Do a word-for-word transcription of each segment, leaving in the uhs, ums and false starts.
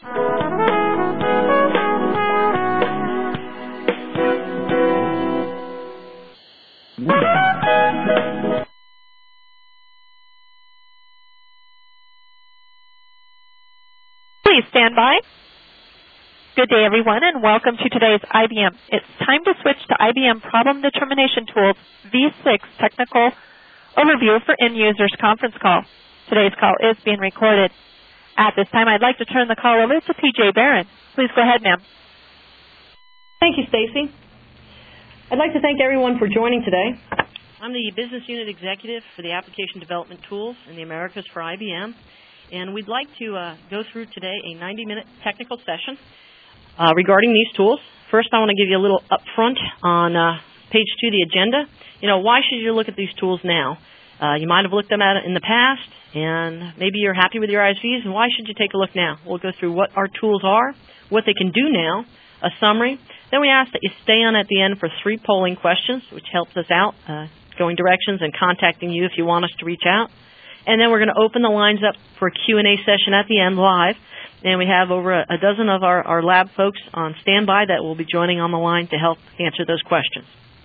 Please stand by. Good day, everyone, and welcome to today's I B M. It's time to switch to I B M Problem Determination Tools V six Technical Overview for End Users conference call. Today's call is being recorded. At this time, I'd like to turn the call over to P J Barron. Please go ahead, ma'am. Thank you, Stacy. I'd like to thank everyone for joining today. I'm the Business Unit Executive for the Application Development Tools in the Americas for I B M, and we'd like to uh, go through today a ninety-minute technical session uh, regarding these tools. First, I want to give you a little upfront on uh, page two, the agenda. You know, why should you look at these tools now? Uh, you might have looked at them in the past, and maybe you're happy with your I S Vs, and why should you take a look now? We'll go through what our tools are, what they can do now, a summary. Then we ask that you stay on at the end for three polling questions, which helps us out, uh, going directions and contacting you if you want us to reach out. And then we're going to open the lines up for a Q and A session at the end live. And we have over a, a dozen of our, our lab folks on standby that will be joining on the line to help answer those questions.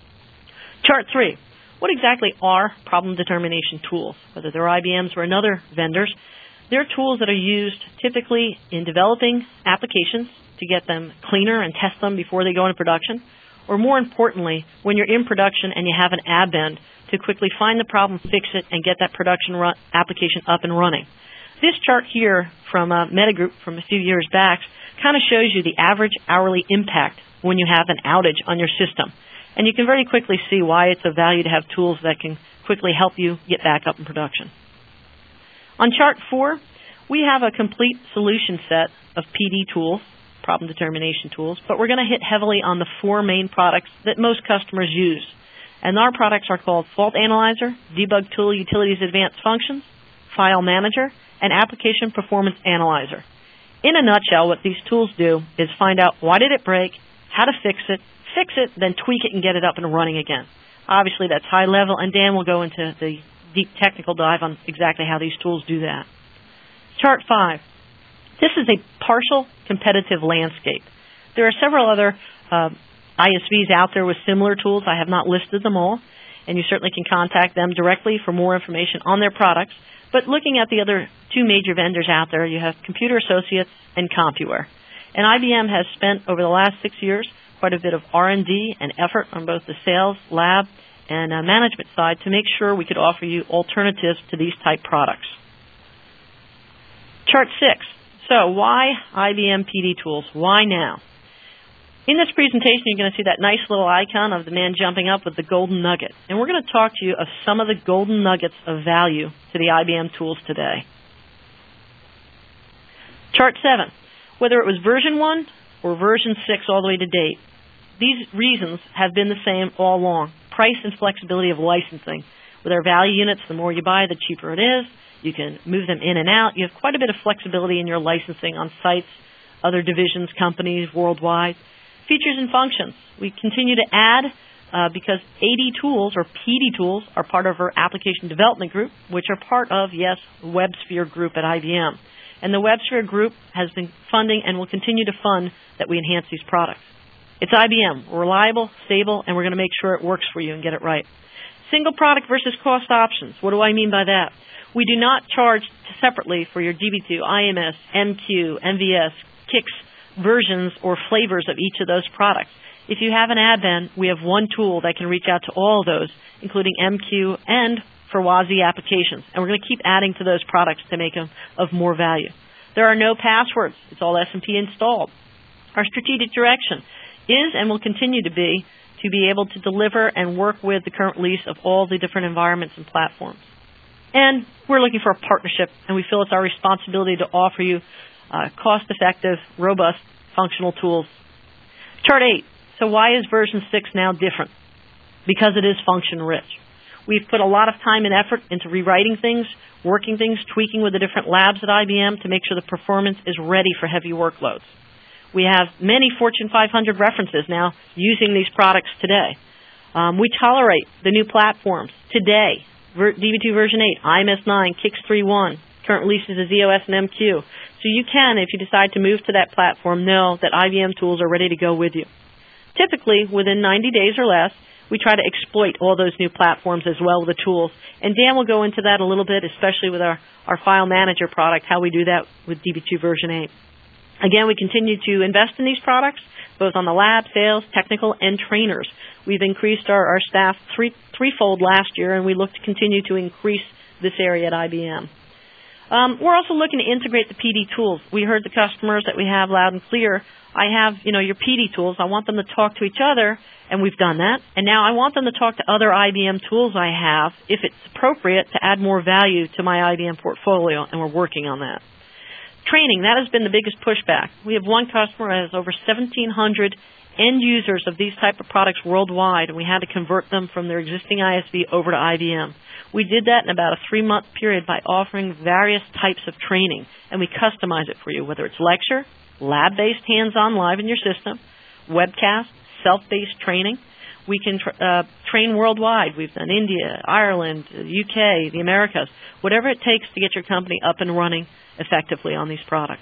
Chart three. What exactly are problem determination tools? Whether they're I B Ms or another vendors, they're tools that are used typically in developing applications to get them cleaner and test them before they go into production, or more importantly, when you're in production and you have an add-bend, to quickly find the problem, fix it, and get that production run, application up and running. This chart here from uh, Metagroup from a few years back kind of shows you the average hourly impact when you have an outage on your system. And you can very quickly see why it's of value to have tools that can quickly help you get back up in production. On chart four, we have a complete solution set of P D tools, problem determination tools, but we're going to hit heavily on the four main products that most customers use. And our products are called Fault Analyzer, Debug Tool Utilities Advanced Functions, File Manager, and Application Performance Analyzer. In a nutshell, what these tools do is find out why did it break, how to fix it, fix it, then tweak it and get it up and running again. Obviously, that's high level, and Dan will go into the deep technical dive on exactly how these tools do that. Chart five. This is a partial competitive landscape. There are several other uh, I S Vs out there with similar tools. I have not listed them all, and you certainly can contact them directly for more information on their products. But looking at the other two major vendors out there, you have Computer Associates and CompuWare. And I B M has spent, over the last six years, quite a bit of R and D and effort on both the sales, lab, and uh, management side to make sure we could offer you alternatives to these type products. Chart six. So why I B M P D tools? Why now? In this presentation, you're going to see that nice little icon of the man jumping up with the golden nugget. And we're going to talk to you of some of the golden nuggets of value to the I B M tools today. Chart seven. Whether it was version one or version six all the way to date, these reasons have been the same all along. Price and flexibility of licensing. With our value units, the more you buy, the cheaper it is. You can move them in and out. You have quite a bit of flexibility in your licensing on sites, other divisions, companies worldwide. Features and functions. We continue to add uh, because A D tools or P D tools are part of our application development group, which are part of, yes, WebSphere group at I B M. And the WebSphere group has been funding and will continue to fund that we enhance these products. It's I B M. We're reliable, stable, and we're going to make sure it works for you and get it right. Single product versus cost options. What do I mean by that? We do not charge separately for your D B two, I M S, M Q, M V S, K I C S, versions or flavors of each of those products. If you have an add-in, we have one tool that can reach out to all of those, including M Q and for W A S I applications. And we're going to keep adding to those products to make them of more value. There are no passwords. It's all S M P installed. Our strategic direction is and will continue to be to be able to deliver and work with the current release of all the different environments and platforms. And we're looking for a partnership, and we feel it's our responsibility to offer you uh, cost-effective, robust, functional tools. Chart eight. So why is version six now different? Because it is function-rich. We've put a lot of time and effort into rewriting things, working things, tweaking with the different labs at I B M to make sure the performance is ready for heavy workloads. We have many Fortune five hundred references now using these products today. Um, we tolerate the new platforms today. D B two version eight, I M S nine, K I C S three point one, current releases of Z O S and M Q. So you can, if you decide to move to that platform, know that I B M tools are ready to go with you. Typically, within ninety days or less, we try to exploit all those new platforms as well with the tools. And Dan will go into that a little bit, especially with our, our File Manager product, how we do that with D B two version eight. Again, we continue to invest in these products, both on the lab, sales, technical, and trainers. We've increased our, our staff three, threefold last year, and we look to continue to increase this area at I B M. Um, we're also looking to integrate the P D tools. We heard the customers that we have loud and clear. I have, you know, your P D tools. I want them to talk to each other, and we've done that. And now I want them to talk to other I B M tools I have, if it's appropriate, to add more value to my I B M portfolio, and we're working on that. Training, that has been the biggest pushback. We have one customer that has over seventeen hundred end users of these type of products worldwide, and we had to convert them from their existing I S V over to I B M. We did that in about a three-month period by offering various types of training, and we customize it for you, whether it's lecture, lab-based hands-on live in your system, webcast, self-based training. We can tra- uh, train worldwide. We've done India, Ireland, the U K, the Americas, whatever it takes to get your company up and running effectively on these products.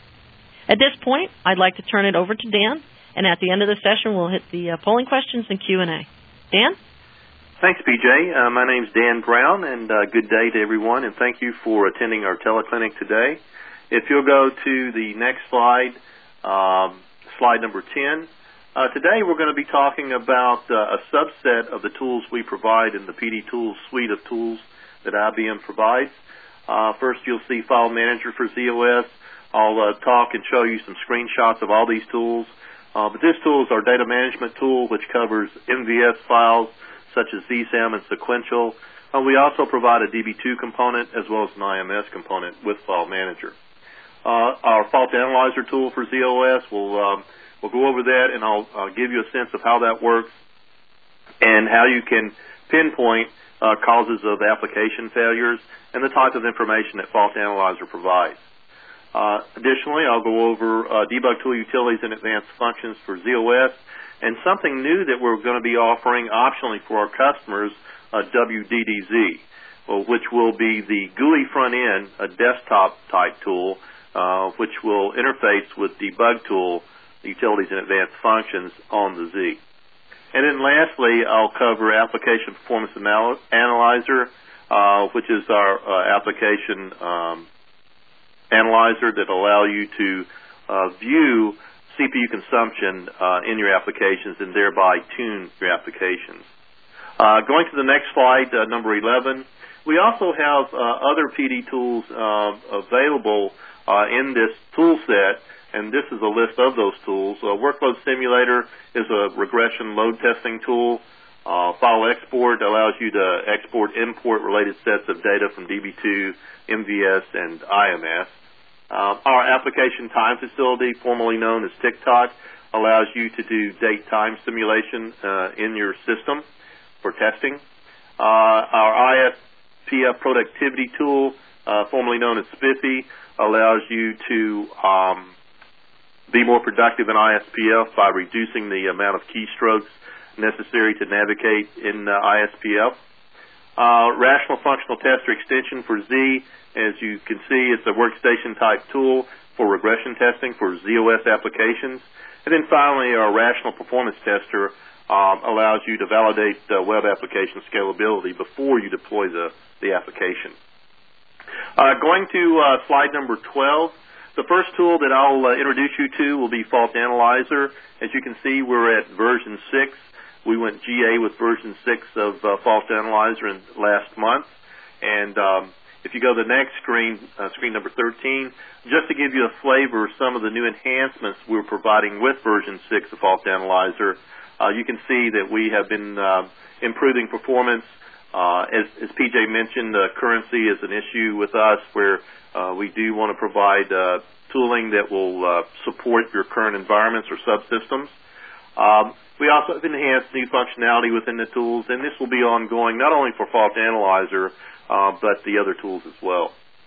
At this point, I'd like to turn it over to Dan, and at the end of the session, we'll hit the uh, polling questions and Q and A. Dan? Thanks, P J. Uh, my name's Dan Brown, and uh, good day to everyone, and thank you for attending our teleclinic today. If you'll go to the next slide, um, slide number ten, uh, today we're going to be talking about uh, a subset of the tools we provide in the P D Tools suite of tools that I B M provides. Uh, first, you'll see File Manager for Z O S. I'll uh, talk and show you some screenshots of all these tools. Uh, but this tool is our data management tool, which covers M V S files such as Z SAM and Sequential. Uh, we also provide a D B two component as well as an I M S component with File Manager. Uh, our Fault Analyzer tool for Z O S, we'll, um, we'll go over that, and I'll, I'll give you a sense of how that works and how you can pinpoint uh, causes of application failures and the type of information that Fault Analyzer provides. Uh, additionally, I'll go over uh, debug tool utilities and advanced functions for Z O S, and something new that we're going to be offering optionally for our customers, uh, W D D Z, well, which will be the G U I front end, a desktop type tool, uh, which will interface with debug tool utilities and advanced functions on the Z. And then lastly, I'll cover application performance anal- analyzer, uh, which is our uh, application um, analyzer that allow you to uh, view C P U consumption uh, in your applications and thereby tune your applications. Uh, going to the next slide, uh, number eleven, we also have uh, other P D tools uh, available uh, in this tool set, and this is a list of those tools. Uh, Workload Simulator is a regression load testing tool. Uh, File Export allows you to export import related sets of data from D B two, M V S, and I M S. Uh, our application time facility, formerly known as TikTok, allows you to do date-time simulation uh, in your system for testing. Uh, our I S P F productivity tool, uh, formerly known as Spiffy, allows you to um, be more productive in I S P F by reducing the amount of keystrokes necessary to navigate in uh, I S P F. Uh, Rational Functional Tester Extension for Z, as you can see, it's a workstation type tool for regression testing for Z O S applications. And then finally, our Rational Performance Tester um, allows you to validate uh, web application scalability before you deploy the, the application. Uh, going to uh, slide number twelve, the first tool that I'll uh, introduce you to will be Fault Analyzer. As you can see, we're at version six. We went G A with version six of uh, Fault Analyzer in last month. And um, if you go to the next screen, uh, screen number thirteen, just to give you a flavor of some of the new enhancements we're providing with version six of Fault Analyzer, uh, you can see that we have been uh, improving performance. Uh, as, as P J mentioned, uh, currency is an issue with us where uh, we do want to provide uh, tooling that will uh, support your current environments or subsystems. Um, we also have enhanced new functionality within the tools, and this will be ongoing not only for Fault Analyzer, uh, but the other tools as well.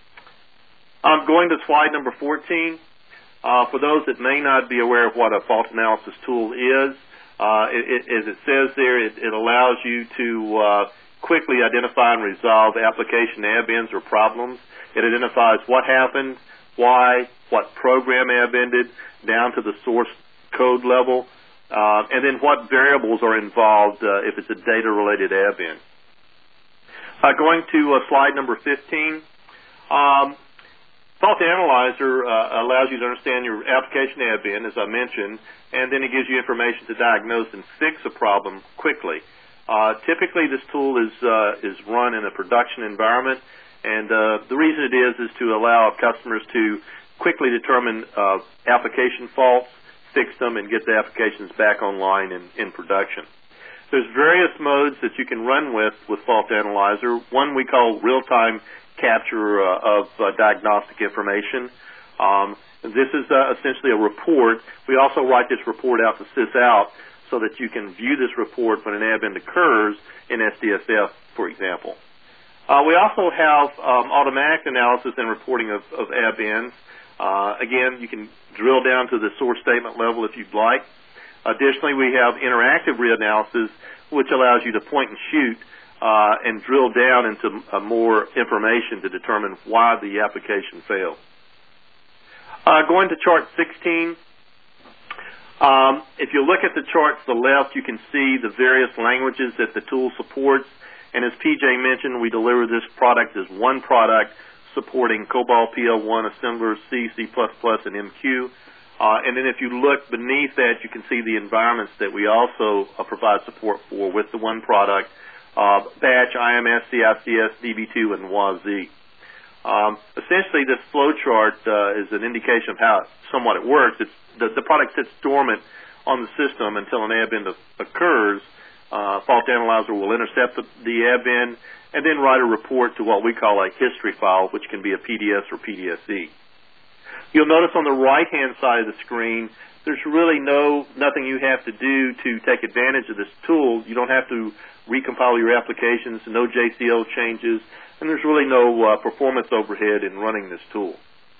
I'm going to slide number fourteen. Uh, for those that may not be aware of what a fault analysis tool is, uh, it, it, as it says there, it, it allows you to uh, quickly identify and resolve application add-ins or problems. It identifies what happened, why, what program add-ended, down to the source code level, uh, and then what variables are involved uh, if it's a data-related add-in. Uh, going to uh, slide number fifteen, um, Fault Analyzer uh, allows you to understand your application add-in, as I mentioned, and then it gives you information to diagnose and fix a problem quickly. Uh, typically, this tool is uh, is run in a production environment, and uh, the reason it is is to allow customers to quickly determine uh, application faults, fix them, and get the applications back online in, in production. There's various modes that you can run with with Fault Analyzer. One we call real-time capture uh, of uh, diagnostic information. Um, this is uh, essentially a report. We also write this report out to sysout so that you can view this report when an add-in occurs in S D S F, for example. Uh, we also have um, automatic analysis and reporting of, of add-ins. Uh, again, you can drill down to the source statement level if you'd like. Additionally, we have interactive reanalysis, which allows you to point and shoot uh, and drill down into uh, more information to determine why the application failed. Uh, going to chart sixteen, um, if you look at the chart to the left, you can see the various languages that the tool supports. And as P J mentioned, we deliver this product as one product supporting COBOL P L one, Assembler, C, C plus plus, and M Q. Uh, and then if you look beneath that, you can see the environments that we also uh, provide support for with the one product, uh, Batch, I M S, C I C S, D B two, and W A Z. Um, essentially, this flow chart uh, is an indication of how somewhat it works. It's, the, the product sits dormant on the system until an add-in occurs. Uh, Fault Analyzer will intercept the, the add-in and then write a report to what we call a history file, which can be a P D S or P D S E. You'll notice on the right-hand side of the screen, there's really no nothing you have to do to take advantage of this tool. You don't have to recompile your applications, no J C L changes, and there's really no uh, performance overhead in running this tool.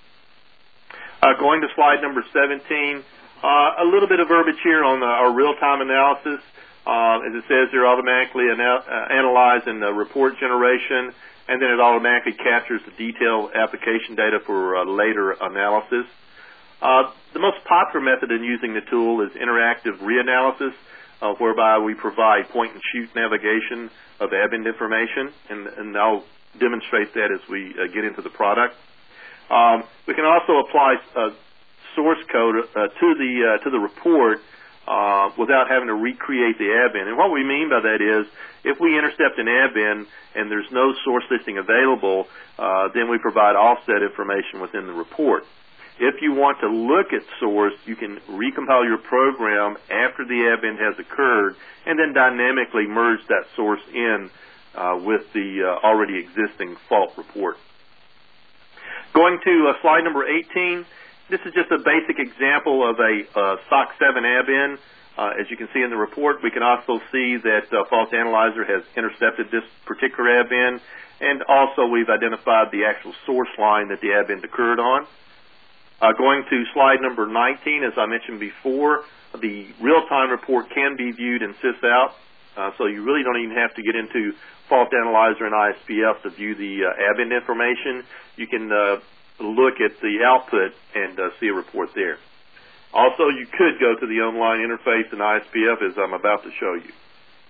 Uh, going to slide number seventeen, uh, a little bit of verbiage here on the, our real-time analysis. Uh, as it says, they're automatically ana uh, analyze and uh, report generation, and then it automatically captures the detailed application data for uh, later analysis. Uh, the most popular method in using the tool is interactive reanalysis, uh, whereby we provide point-and-shoot navigation of add-in information, and, and I'll demonstrate that as we uh, get into the product. Um, we can also apply uh, source code uh, to the uh, to the report Uh, without having to recreate the add-in. And what we mean by that is, if we intercept an add-in and there's no source listing available, uh, then we provide offset information within the report. If you want to look at source, you can recompile your program after the add-in has occurred and then dynamically merge that source in uh, with the uh, already existing fault report. Going to uh, slide number eighteen, this is just a basic example of a uh, S O C seven add-in. Uh, as you can see in the report, we can also see that uh, Fault Analyzer has intercepted this particular add-in, and also we've identified the actual source line that the add-in occurred on. Uh, going to slide number nineteen, as I mentioned before, the real-time report can be viewed in sysout, uh, so you really don't even have to get into Fault Analyzer and I S P F to view the uh, add-in information. You can uh, look at the output and uh, see a report there. Also, you could go to the online interface in I S P F, as I'm about to show you.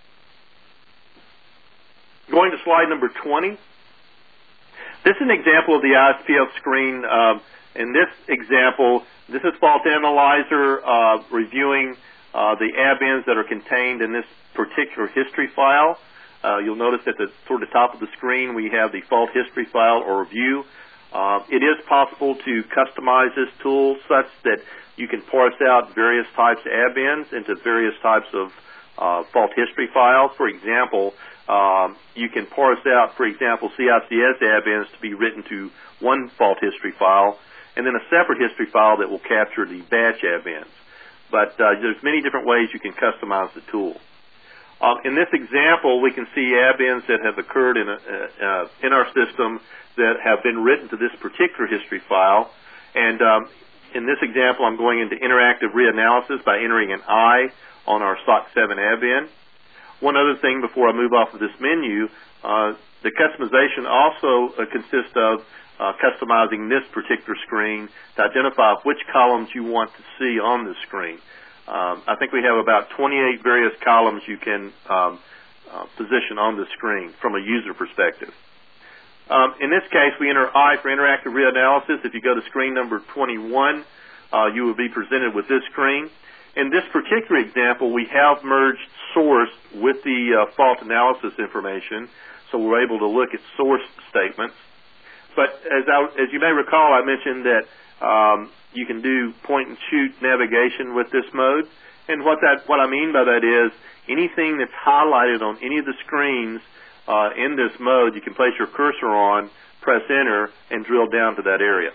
Going to slide number twenty. This is an example of the I S P F screen. Um, in this example, this is Fault Analyzer uh, reviewing uh, the add-ins that are contained in this particular history file. Uh, you'll notice at the toward the top of the screen we have the fault history file or review. Uh, it is possible to customize this tool such that you can parse out various types of add-ins into various types of uh, fault history files. For example, um, you can parse out, for example, C I C S add-ins to be written to one fault history file, and then a separate history file that will capture the batch add-ins. But uh, there's many different ways you can customize the tool. Um, in this example, we can see add-ins that have occurred in, a, uh, in our system that have been written to this particular history file. And um, in this example, I'm going into interactive reanalysis by entering an I on our S O C seven add-in. One other thing before I move off of this menu, uh, the customization also uh, consists of uh, customizing this particular screen to identify which columns you want to see on the screen. Um, I think we have about twenty-eight various columns you can um, uh, position on the screen from a user perspective. Um, in this case, we enter I for interactive reanalysis. If you go to screen number twenty-one, uh, you will be presented with this screen. In this particular example, we have merged source with the uh, fault analysis information, so we're able to look at source statements. But as, I, as you may recall, I mentioned that um, you can do point-and-shoot navigation with this mode. And what, that, what I mean by that is anything that's highlighted on any of the screens uh, in this mode, you can place your cursor on, press Enter, and drill down to that area.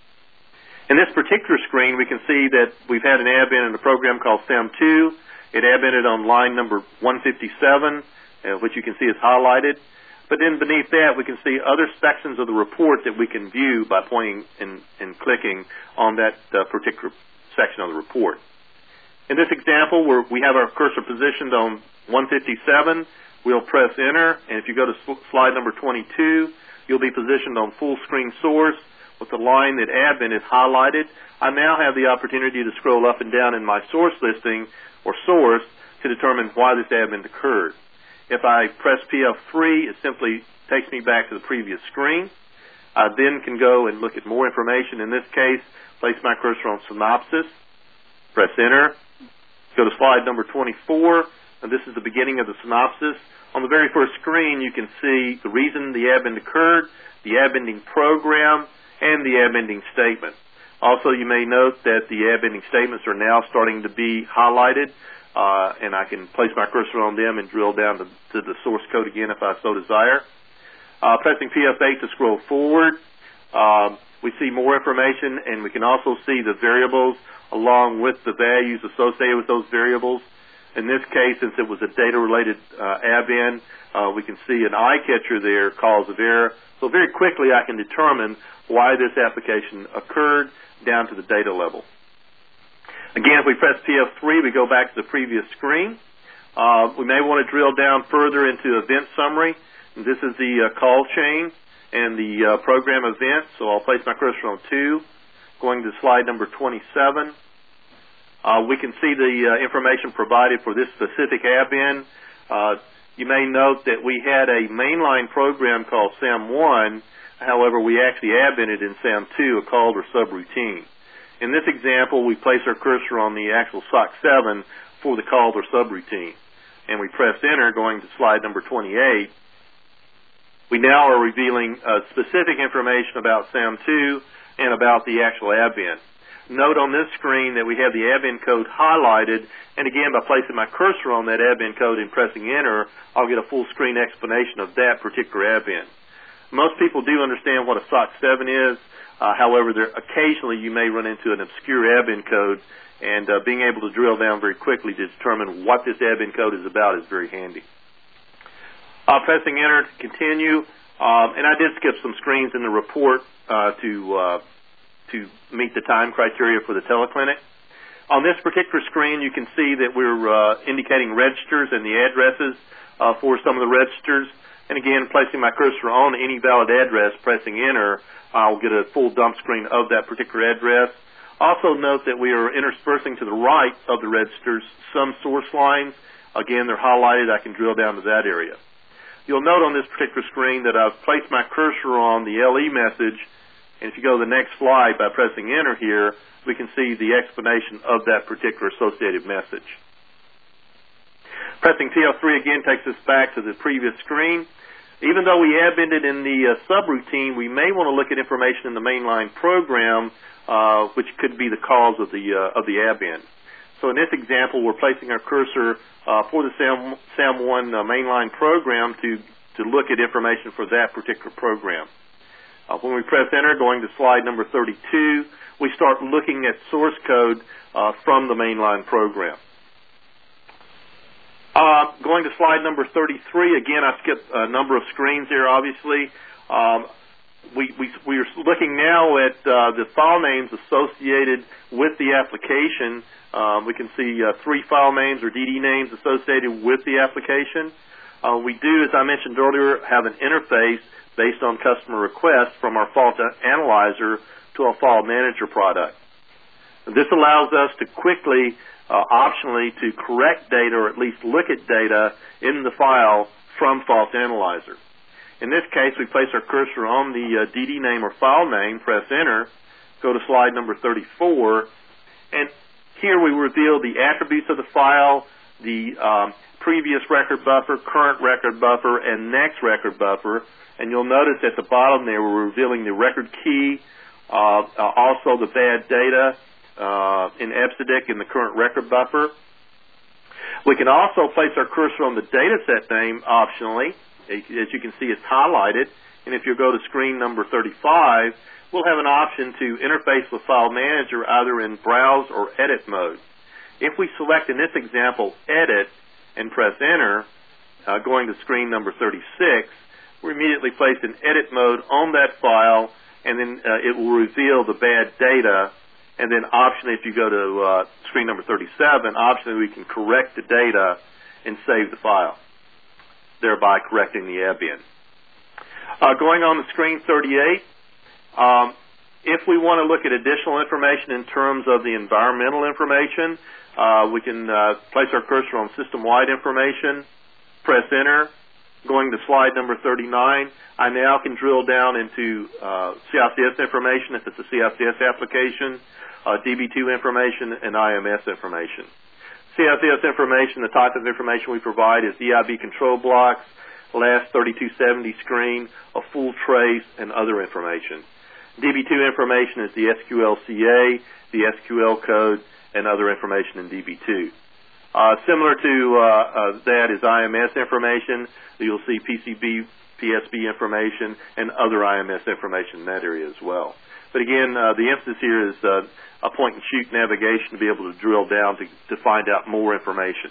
In this particular screen, we can see that we've had an advent in a program called SAM two. It advented on line number one fifty-seven, uh, which you can see is highlighted. But then beneath that, we can see other sections of the report that we can view by pointing and, and clicking on that uh, particular section of the report. In this example, where we have our cursor positioned on one fifty-seven, we'll press Enter, and if you go to slide number twenty-two, you'll be positioned on full screen source with the line that advent is highlighted. I now have the opportunity to scroll up and down in my source listing or source to determine why this advent occurred. If I press P F three, it simply takes me back to the previous screen. I then can go and look at more information. In this case, place my cursor on synopsis, press Enter, go to slide number twenty-four, and this is the beginning of the synopsis. On the very first screen, you can see the reason the advent occurred, the adventing program, and the adventing statement. Also, you may note that the adventing statements are now starting to be highlighted, uh, and I can place my cursor on them and drill down to, to the source code again if I so desire. Uh, pressing P F eight to scroll forward, um, we see more information, and we can also see the variables along with the values associated with those variables. In this case, since it was a data-related uh, advent, uh, we can see an eye catcher there, cause of error. So very quickly I can determine why this application occurred down to the data level. Again, if we press P F three, we go back to the previous screen. Uh, we may want to drill down further into event summary. And this is the uh, call chain and the uh, program event. So I'll place my cursor on two, going to slide number twenty-seven. Uh, we can see the uh, information provided for this specific advent. Uh, you may note that we had a mainline program called SAM one. However, we actually advented in SAM two a called or subroutine. In this example, we place our cursor on the actual S O C seven for the called or subroutine. And we press Enter, going to slide number twenty-eight. We now are revealing uh, specific information about SAM two and about the actual advent. Note on this screen that we have the advent code highlighted, and again, by placing my cursor on that advent code and pressing Enter, I'll get a full screen explanation of that particular advent. Most people do understand what a S O C seven is. Uh, however, there, occasionally you may run into an obscure advent code, and uh, being able to drill down very quickly to determine what this advent code is about is very handy. Uh, pressing Enter to continue, um, and I did skip some screens in the report uh, to uh, to meet the time criteria for the teleclinic. On this particular screen, you can see that we're uh, indicating registers and the addresses uh, for some of the registers. And again, placing my cursor on any valid address, pressing Enter, I'll get a full dump screen of that particular address. Also note that we are interspersing to the right of the registers some source lines. Again, they're highlighted. I can drill down to that area. You'll note on this particular screen that I've placed my cursor on the L E message, and if you go to the next slide by pressing Enter here, we can see the explanation of that particular associated message. Pressing P F three again takes us back to the previous screen. Even though we advented in the uh, subroutine, we may want to look at information in the mainline program, uh, which could be the cause of the uh, of the advent. So in this example, we're placing our cursor uh, for the SAM, SAM one uh, mainline program to, to look at information for that particular program. Uh, when we press Enter, going to slide number thirty-two, we start looking at source code uh, from the mainline program. Uh, going to slide number thirty-three, again, I skipped a number of screens here, obviously. Um, we, we, we're looking now at uh, the file names associated with the application. Um, we can see uh, three file names or D D names associated with the application. Uh, we do, as I mentioned earlier, have an interface based on customer requests from our Fault Analyzer to our File Manager product. This allows us to quickly, uh, optionally, to correct data or at least look at data in the file from Fault Analyzer. In this case, we place our cursor on the uh, D D name or file name, press Enter, go to slide number thirty-four, and here we reveal the attributes of the file, the um, previous record buffer, current record buffer, and next record buffer. And you'll notice at the bottom there we're revealing the record key, uh, uh, also the bad data uh, in E B C D I C in the current record buffer. We can also place our cursor on the data set name optionally. As you can see, it's highlighted. And if you go to screen number thirty-five, we'll have an option to interface with File Manager either in Browse or Edit mode. If we select, in this example, Edit and press Enter, uh, going to screen number thirty-six, we're immediately placed in Edit mode on that file, and then uh, it will reveal the bad data. And then optionally, if you go to uh, screen number thirty-seven, optionally we can correct the data and save the file, thereby correcting the Abian. Uh, going on to screen thirty-eight, um, if we want to look at additional information in terms of the environmental information, uh, we can uh, place our cursor on system-wide information, press Enter. Going to slide number thirty-nine, I now can drill down into uh, C I C S information if it's a C I C S application, uh, D B two information, and I M S information. C I C S information, the type of information we provide is E I B control blocks, last thirty-two seventy screen, a full trace, and other information. D B two information is the S Q L C A, the S Q L code, and other information in D B two. Uh, similar to uh, uh, that is I M S information. You'll see P C B, P S B information, and other I M S information in that area as well. But again, uh, the emphasis here is uh, a point-and-shoot navigation to be able to drill down to, to find out more information.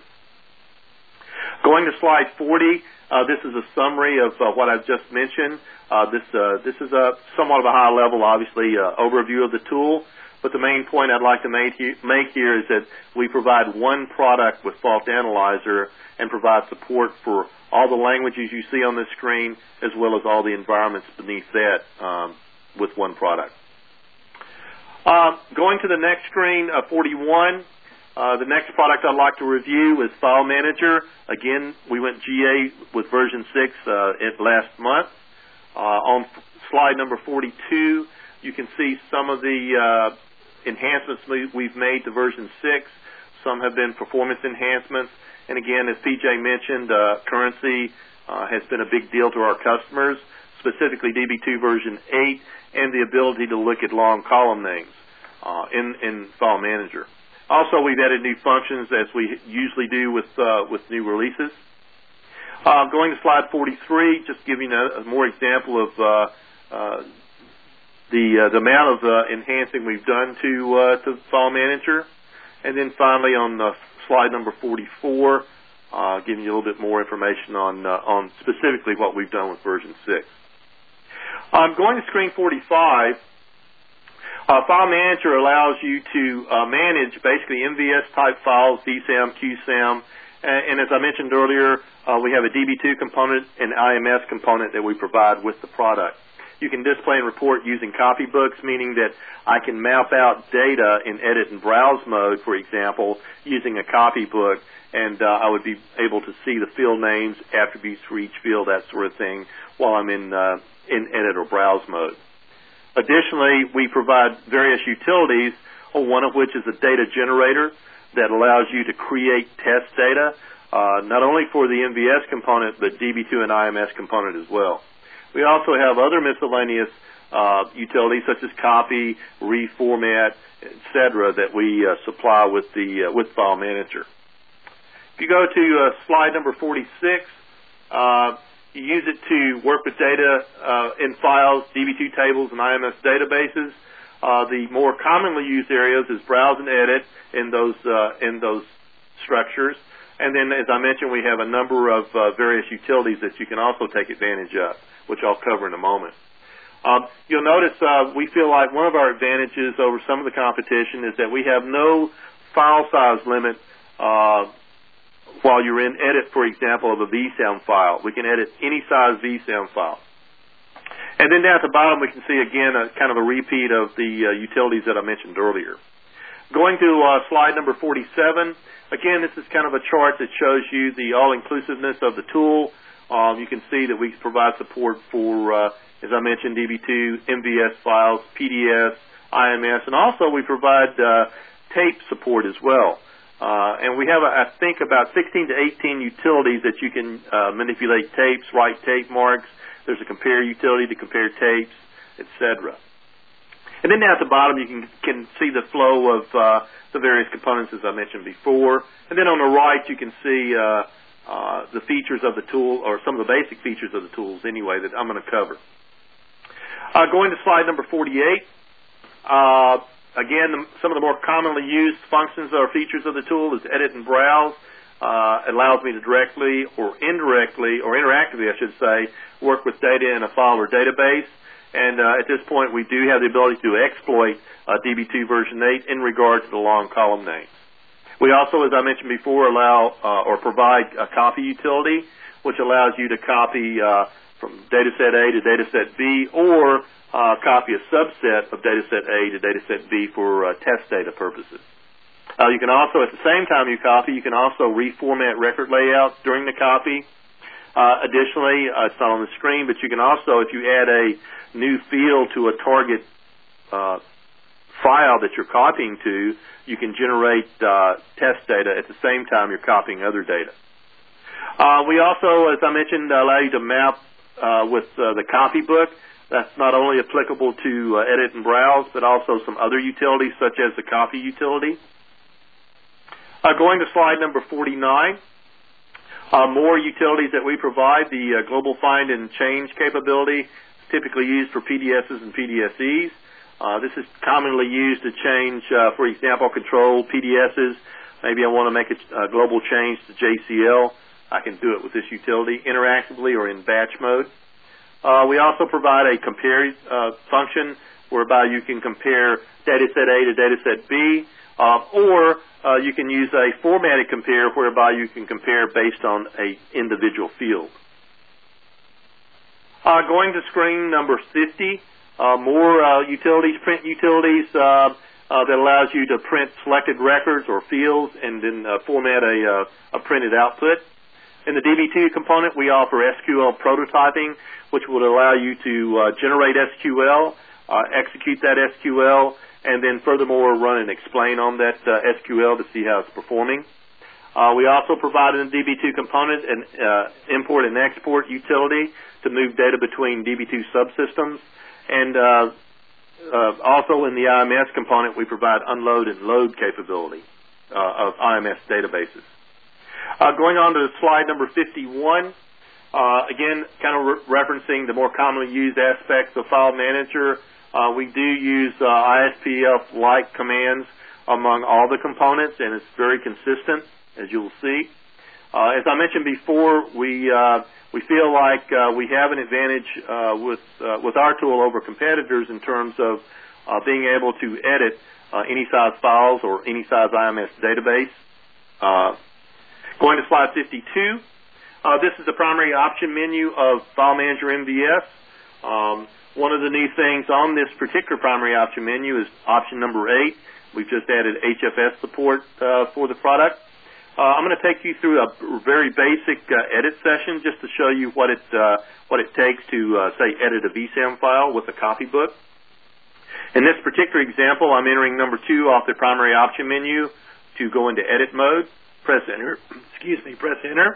Going to slide forty, uh, this is a summary of uh, what I've just mentioned. Uh, this uh, this is a somewhat of a high level, obviously, uh, overview of the tool. But the main point I'd like to make here, make here is that we provide one product with Fault Analyzer and provide support for all the languages you see on the screen, as well as all the environments beneath that um, with one product. Uh, going to the next screen, uh, forty-one, uh, the next product I'd like to review is File Manager. Again, we went G A with version six uh, last month. Uh, on slide number forty-two, you can see some of the uh, enhancements we've made to version six. Some have been performance enhancements. And again, as P J mentioned, uh, currency uh, has been a big deal to our customers, specifically D B two version eight, and the ability to look at long column names uh, in, in File Manager. Also, we've added new functions as we usually do with, uh, with new releases. Uh, going to slide forty-three, just giving a, a more example of uh, uh, the, uh, the amount of uh, enhancing we've done to, uh, to File Manager. And then finally on uh, slide number forty-four, uh, giving you a little bit more information on, uh, on specifically what we've done with version six. I'm going to screen forty-five. Uh, File Manager allows you to uh, manage basically M V S-type files, D SAM, Q SAM, and, and as I mentioned earlier, uh, we have a D B two component and I M S component that we provide with the product. You can display and report using copybooks, meaning that I can map out data in edit and browse mode, for example, using a copybook, and uh, I would be able to see the field names, attributes for each field, that sort of thing, while I'm in, uh, in edit or browse mode. Additionally, we provide various utilities, one of which is a data generator that allows you to create test data, uh, not only for the M V S component, but D B two and I M S component as well. We also have other miscellaneous uh, utilities such as copy, reformat, et cetera, that we uh, supply with the uh, with File Manager. If you go to uh, slide number forty-six, uh, you use it to work with data uh, in files, D B two tables, and I M S databases. Uh, the more commonly used areas is browse and edit in those uh, in those structures. And then, as I mentioned, we have a number of uh, various utilities that you can also take advantage of, which I'll cover in a moment. Um, you'll notice uh, we feel like one of our advantages over some of the competition is that we have no file size limit uh, while you're in edit, for example, of a V SAM file. We can edit any size V SAM file. And then down at the bottom, we can see, again, a kind of a repeat of the uh, utilities that I mentioned earlier. Going to uh, slide number forty-seven, again, this is kind of a chart that shows you the all-inclusiveness of the tool. Um, you can see that we provide support for, uh, as I mentioned, D B two, M V S files, P D F, I M S, and also we provide uh, tape support as well. Uh, and we have, I think, about sixteen to eighteen utilities that you can uh, manipulate tapes, write tape marks. There's a compare utility to compare tapes, et cetera. And then down at the bottom, you can, can see the flow of uh, the various components, as I mentioned before. And then on the right, you can see uh, uh, the features of the tool, or some of the basic features of the tools, anyway, that I'm going to cover. Uh, going to slide number forty-eight. Uh, again, the, some of the more commonly used functions or features of the tool is edit and browse. Uh, it allows me to directly or indirectly, or interactively, I should say, work with data in a file or database. And uh, at this point, we do have the ability to exploit uh, D B two version eight in regard to the long column names. We also, as I mentioned before, allow uh, or provide a copy utility, which allows you to copy uh, from dataset A to dataset B, or uh, copy a subset of dataset A to dataset B for uh, test data purposes. Uh, you can also, at the same time you copy, you can also reformat record layouts during the copy. Uh, additionally, uh, it's not on the screen, but you can also, if you add a new field to a target uh, file that you're copying to, you can generate uh, test data at the same time you're copying other data. Uh, we also, as I mentioned, allow you to map uh, with uh, the copybook. That's not only applicable to uh, edit and browse, but also some other utilities such as the copy utility. Uh, going to slide number forty-nine. Uh, more utilities that we provide, the uh, global find and change capability, typically used for P D Ss and P D S Es. Uh, this is commonly used to change, uh, for example, control P D Ss. Maybe I want to make a, a global change to J C L. I can do it with this utility interactively or in batch mode. Uh, we also provide a compare uh, function whereby you can compare dataset A to dataset B, uh, or uh, you can use a formatted compare whereby you can compare based on a individual field. Uh, going to screen number fifty, uh, more uh, utilities, print utilities uh, uh, that allows you to print selected records or fields and then uh, format a, uh, a printed output. In the D B two component, we offer S Q L prototyping, which will allow you to uh, generate S Q L, uh, execute that S Q L, and then furthermore run and explain on that uh, S Q L to see how it's performing. Uh, we also provide in the D B two component an uh, import and export utility to move data between D B two subsystems. And uh, uh, also in the I M S component, we provide unload and load capability uh, of I M S databases. Uh, going on to slide number fifty-one, uh, again, kind of re- referencing the more commonly used aspects of File Manager, uh, we do use uh, I S P F-like commands among all the components, and it's very consistent, as you'll see. Uh, as I mentioned before, we uh, we feel like uh, we have an advantage uh, with uh, with our tool over competitors in terms of uh, being able to edit uh, any size files or any size I M S database. Uh, Going to slide fifty-two, uh, this is the primary option menu of File Manager M V S. Um, one of the new things on this particular primary option menu is option number eight. We've just added H F S support uh, for the product. Uh, I'm going to take you through a very basic uh, edit session just to show you what it uh, what it takes to uh, say edit a V SAM file with a copybook. In this particular example, I'm entering number two off the primary option menu to go into edit mode. Press enter. Excuse me, press enter.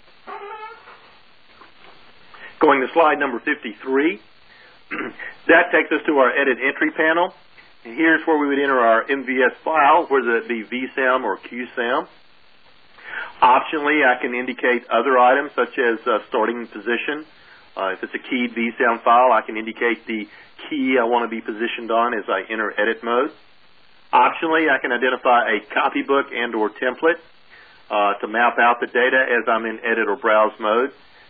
Going to slide number fifty-three. That takes us to our edit entry panel. And here's where we would enter our M V S file, whether it be V SAM or Q SAM. Optionally, I can indicate other items such as uh, starting position. Uh, if it's a keyed V SAM file, I can indicate the key I want to be positioned on as I enter edit mode. Optionally, I can identify a copybook and or template Uh, to map out the data as I'm in edit or browse mode.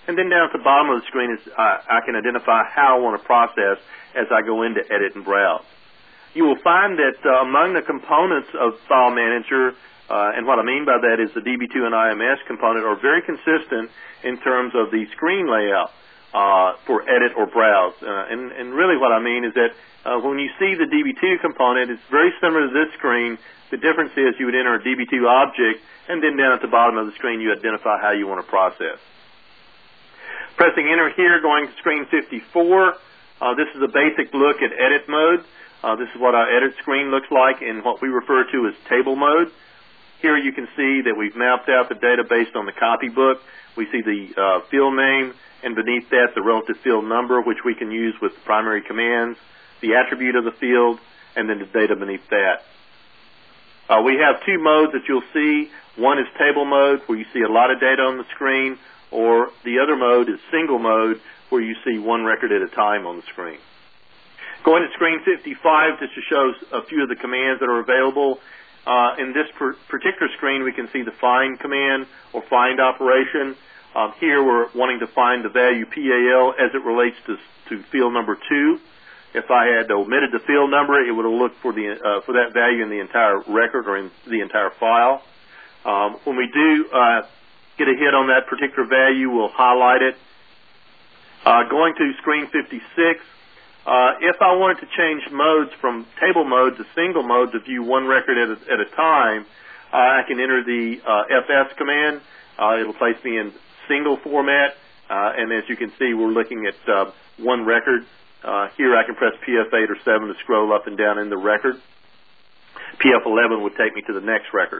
And then down at the bottom of the screen is uh, I can identify how I want to process as I go into Edit and Browse. You will find that uh, among the components of File Manager, uh, and what I mean by that is the D B two and I M S component, are very consistent in terms of the screen layout uh, for Edit or Browse. Uh, and, and really what I mean is that uh, when you see the D B two component, it's very similar to this screen. The difference is you would enter a D B two object, and then down at the bottom of the screen you identify how you want to process. Pressing Enter here, going to screen fifty-four, uh, this is a basic look at Edit mode. Uh, this is what our edit screen looks like in what we refer to as table mode. Here you can see that we've mapped out the data based on the copybook. We see the uh, field name, and beneath that the relative field number, which we can use with the primary commands, the attribute of the field, and then the data beneath that. Uh, we have two modes that you'll see. One is table mode, where you see a lot of data on the screen, or the other mode is single mode, where you see one record at a time on the screen. Going to screen fifty-five, this just shows a few of the commands that are available. Uh, in this per particular screen, we can see the find command or find operation. Um, here we're wanting to find the value P A L as it relates to, to field number two. If I had omitted the field number, it would have looked for, the, uh, for that value in the entire record or in the entire file. Um, when we do uh, get a hit on that particular value, we'll highlight it. Uh, going to screen fifty-six, Uh, if I wanted to change modes from table mode to single mode to view one record at a, at a time, uh, I can enter the uh, F S command. Uh, it'll place me in single format, uh, and as you can see, we're looking at uh, one record. Uh, here I can press P F eight or seven to scroll up and down in the record. P F eleven would take me to the next record.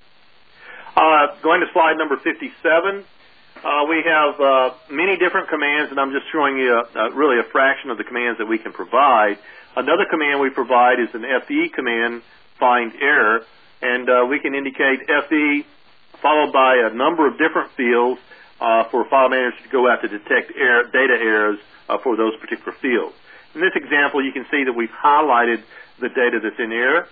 Uh, going to slide number fifty-seven. Uh, we have uh, many different commands, and I'm just showing you a, a, really a fraction of the commands that we can provide. Another command we provide is an F E command, find error, and uh, we can indicate F E followed by a number of different fields uh, for File Manager to go out to detect error, data errors uh, for those particular fields. In this example, you can see that we've highlighted the data that's in error.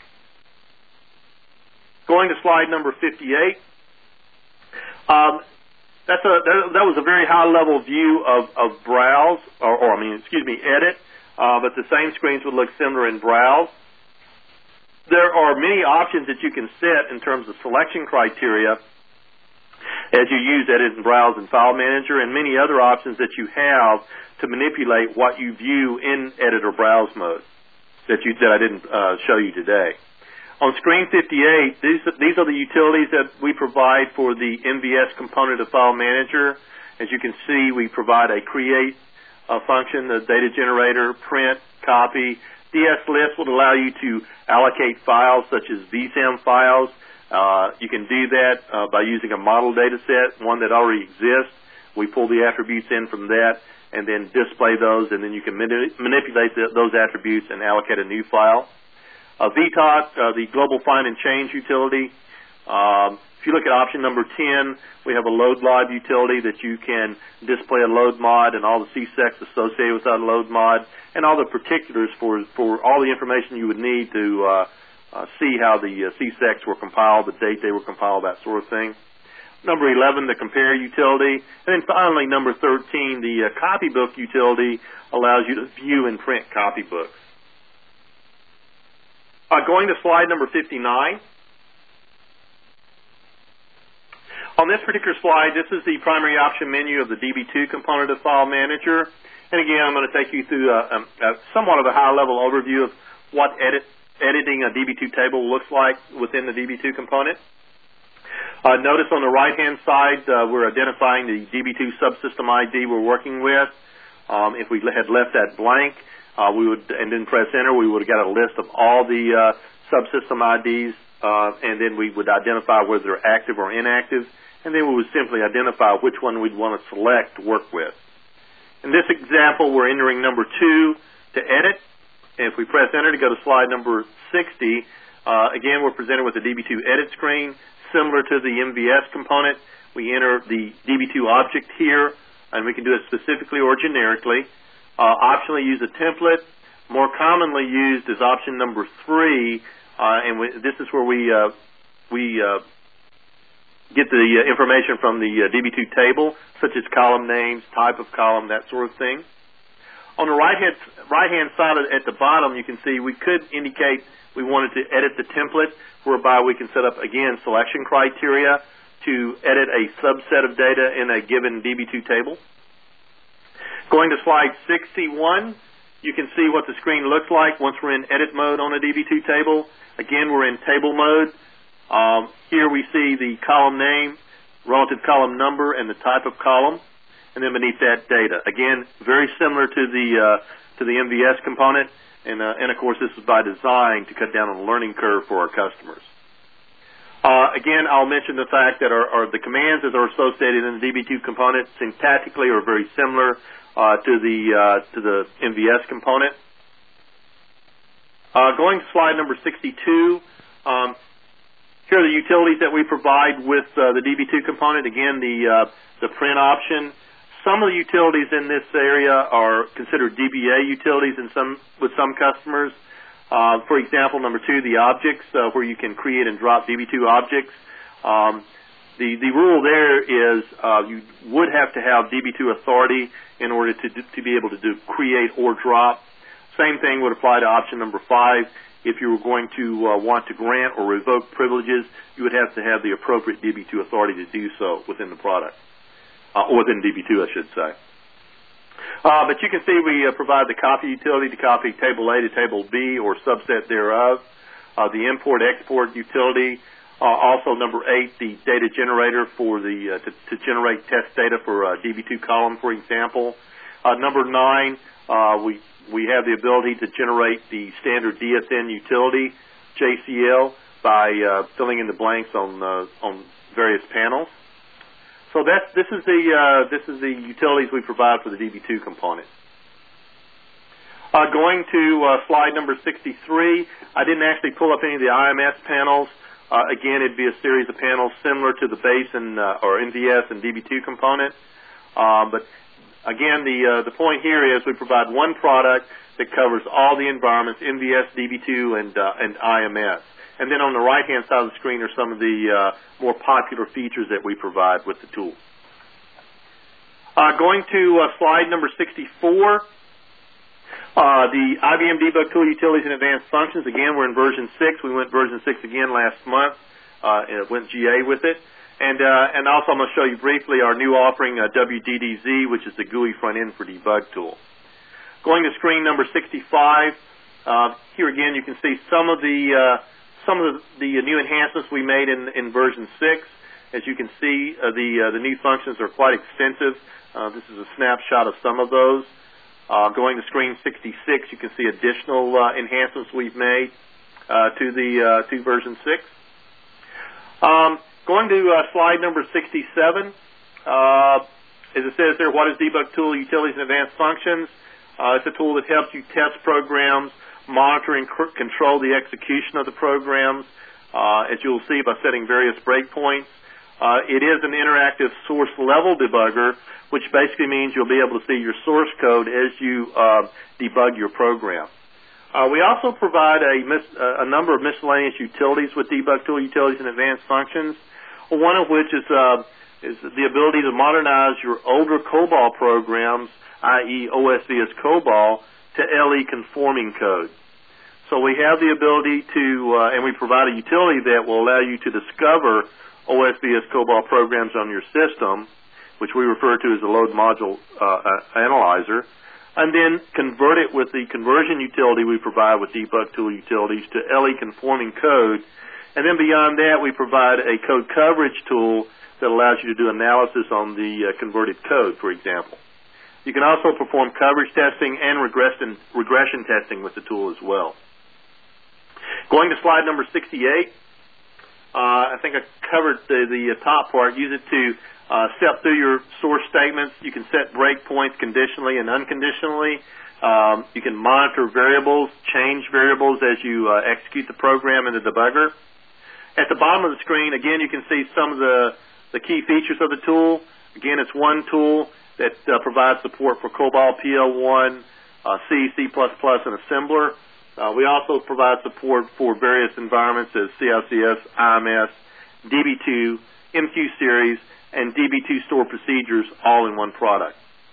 Going to slide number fifty-eight. Um, That's a, that was a very high-level view of, of Browse, or, or I mean, excuse me, Edit, uh, but the same screens would look similar in Browse. There are many options that you can set in terms of selection criteria as you use Edit and Browse in File Manager, and many other options that you have to manipulate what you view in Edit or Browse mode that, you, that I didn't uh, show you today. On screen fifty-eight, these, these are the utilities that we provide for the M V S component of File Manager. As you can see, we provide a create uh, function, the data generator, print, copy. D S list will allow you to allocate files such as V S A M files. Uh, you can do that uh, by using a model data set, one that already exists. We pull the attributes in from that and then display those, and then you can mani manipulate the, those attributes and allocate a new file. Uh, V T O C, uh, the Global Find and Change utility. Um, if you look at option number ten, we have a load mod utility that you can display a load mod and all the C SECs associated with that load mod and all the particulars for, for all the information you would need to uh, uh, see how the uh, C SECs were compiled, the date they were compiled, that sort of thing. Number eleven, the compare utility. And then finally, number thirteen, the uh, copybook utility allows you to view and print copybooks. Uh, going to slide number fifty-nine. On this particular slide, this is the primary option menu of the D B two component of File Manager. And again, I'm going to take you through a, a, a somewhat of a high-level overview of what edit, editing a D B two table looks like within the D B two component. Uh, notice on the right-hand side, uh, we're identifying the D B two subsystem I D we're working with. Um, if we had left that blank, Uh, we would, and then press enter, we would have got a list of all the uh, subsystem I Ds, uh, and then we would identify whether they're active or inactive, and then we would simply identify which one we'd want to select to work with. In this example, we're entering number two to edit, and if we press enter to go to slide number sixty, uh, again, we're presented with the D B two edit screen, similar to the M V S component. We enter the D B two object here, and we can do it specifically or generically. Uh, optionally use a template. More commonly used is option number three, uh, and we, this is where we uh, we uh, get the uh, information from the uh, D B two table, such as column names, type of column, that sort of thing. On the right-hand right-hand side at the bottom, you can see we could indicate we wanted to edit the template, whereby we can set up, again, selection criteria to edit a subset of data in a given D B two table. Going to slide sixty-one, you can see what the screen looks like once we're in edit mode on a D B two table. Again, we're in table mode. Um, here we see the column name, relative column number, and the type of column. And then beneath that, data. Again, very similar to the uh, to the M V S component, and uh, and of course this is by design to cut down on the learning curve for our customers. Uh, again, I'll mention the fact that our, our, the commands that are associated in the D B two component syntactically are very similar uh, to the uh, to the M V S component. Uh, going to slide number sixty-two. Um, here are the utilities that we provide with uh, the D B two component. Again, the uh, the print option. Some of the utilities in this area are considered D B A utilities in some, with some customers. Uh, for example, number two, the objects, uh, where you can create and drop D B two objects. Um, the, the rule there is uh, you would have to have D B two authority in order to, to be able to do create or drop. Same thing would apply to option number five. If you were going to uh, want to grant or revoke privileges, you would have to have the appropriate D B two authority to do so within the product. Uh, or within D B two, I should say. Uh, but you can see we uh, provide the copy utility to copy table A to table B or subset thereof. Uh, the import-export utility. Uh, also, number eight, the data generator for the uh, to, to generate test data for uh, D B two column, for example. Uh, number nine, uh, we we have the ability to generate the standard D S N utility, J C L, by uh, filling in the blanks on uh, on various panels. So that's, this is the uh, this is the utilities we provide for the D B two component. Uh, going to uh, slide number sixty-three, I didn't actually pull up any of the I M S panels. Uh, again, it'd be a series of panels similar to the base and uh, or M V S and D B two component. Um, but again, the uh, the point here is we provide one product that covers all the environments: M V S, D B two, and uh, and I M S. And then on the right-hand side of the screen are some of the uh, more popular features that we provide with the tool. Uh, going to uh, slide number sixty-four, uh, the I B M Debug Tool Utilities and Advanced Functions. Again, we're in version six. We went version six again last month. Uh, and it went G A with it. And, uh, and also I'm going to show you briefly our new offering, uh, W D D Z, which is the G U I front-end for debug tool. Going to screen number sixty-five, uh, here again you can see some of the uh, Some of the, the new enhancements we made in, in version six. As you can see, uh, the uh, the new functions are quite extensive. Uh, this is a snapshot of some of those. Uh, going to screen sixty-six, you can see additional uh, enhancements we've made uh, to the uh, to version six. Um, going to uh, slide number sixty-seven. Uh, as it says there, what is Debug Tool Utilities and Advanced Functions? Uh, it's a tool that helps you test programs, monitor and control the execution of the programs, uh, as you'll see by setting various breakpoints. Uh, it is an interactive source level debugger, which basically means you'll be able to see your source code as you uh, debug your program. Uh, we also provide a, mis a number of miscellaneous utilities with Debug Tool Utilities and Advanced Functions, one of which is, uh, is the ability to modernize your older COBOL programs, that is. O S V S COBOL, to L E conforming code. So we have the ability to, uh, and we provide a utility that will allow you to discover O S V S COBOL programs on your system, which we refer to as the load module uh, analyzer, and then convert it with the conversion utility we provide with Debug Tool Utilities to L E conforming code. And then beyond that, we provide a code coverage tool that allows you to do analysis on the uh, converted code, for example. You can also perform coverage testing and regression, regression testing with the tool as well. Going to slide number sixty-eight, uh, I think I covered the, the top part. Use it to uh, step through your source statements. You can set breakpoints conditionally and unconditionally. Um, you can monitor variables, change variables as you uh, execute the program in the debugger. At the bottom of the screen, again, you can see some of the, the key features of the tool. Again, it's one tool that uh, provides support for COBOL, P L one, uh, C, C++, and Assembler. Uh, we also provide support for various environments as C I C S, I M S, D B two, M Q series, and D B two store procedures all in one product.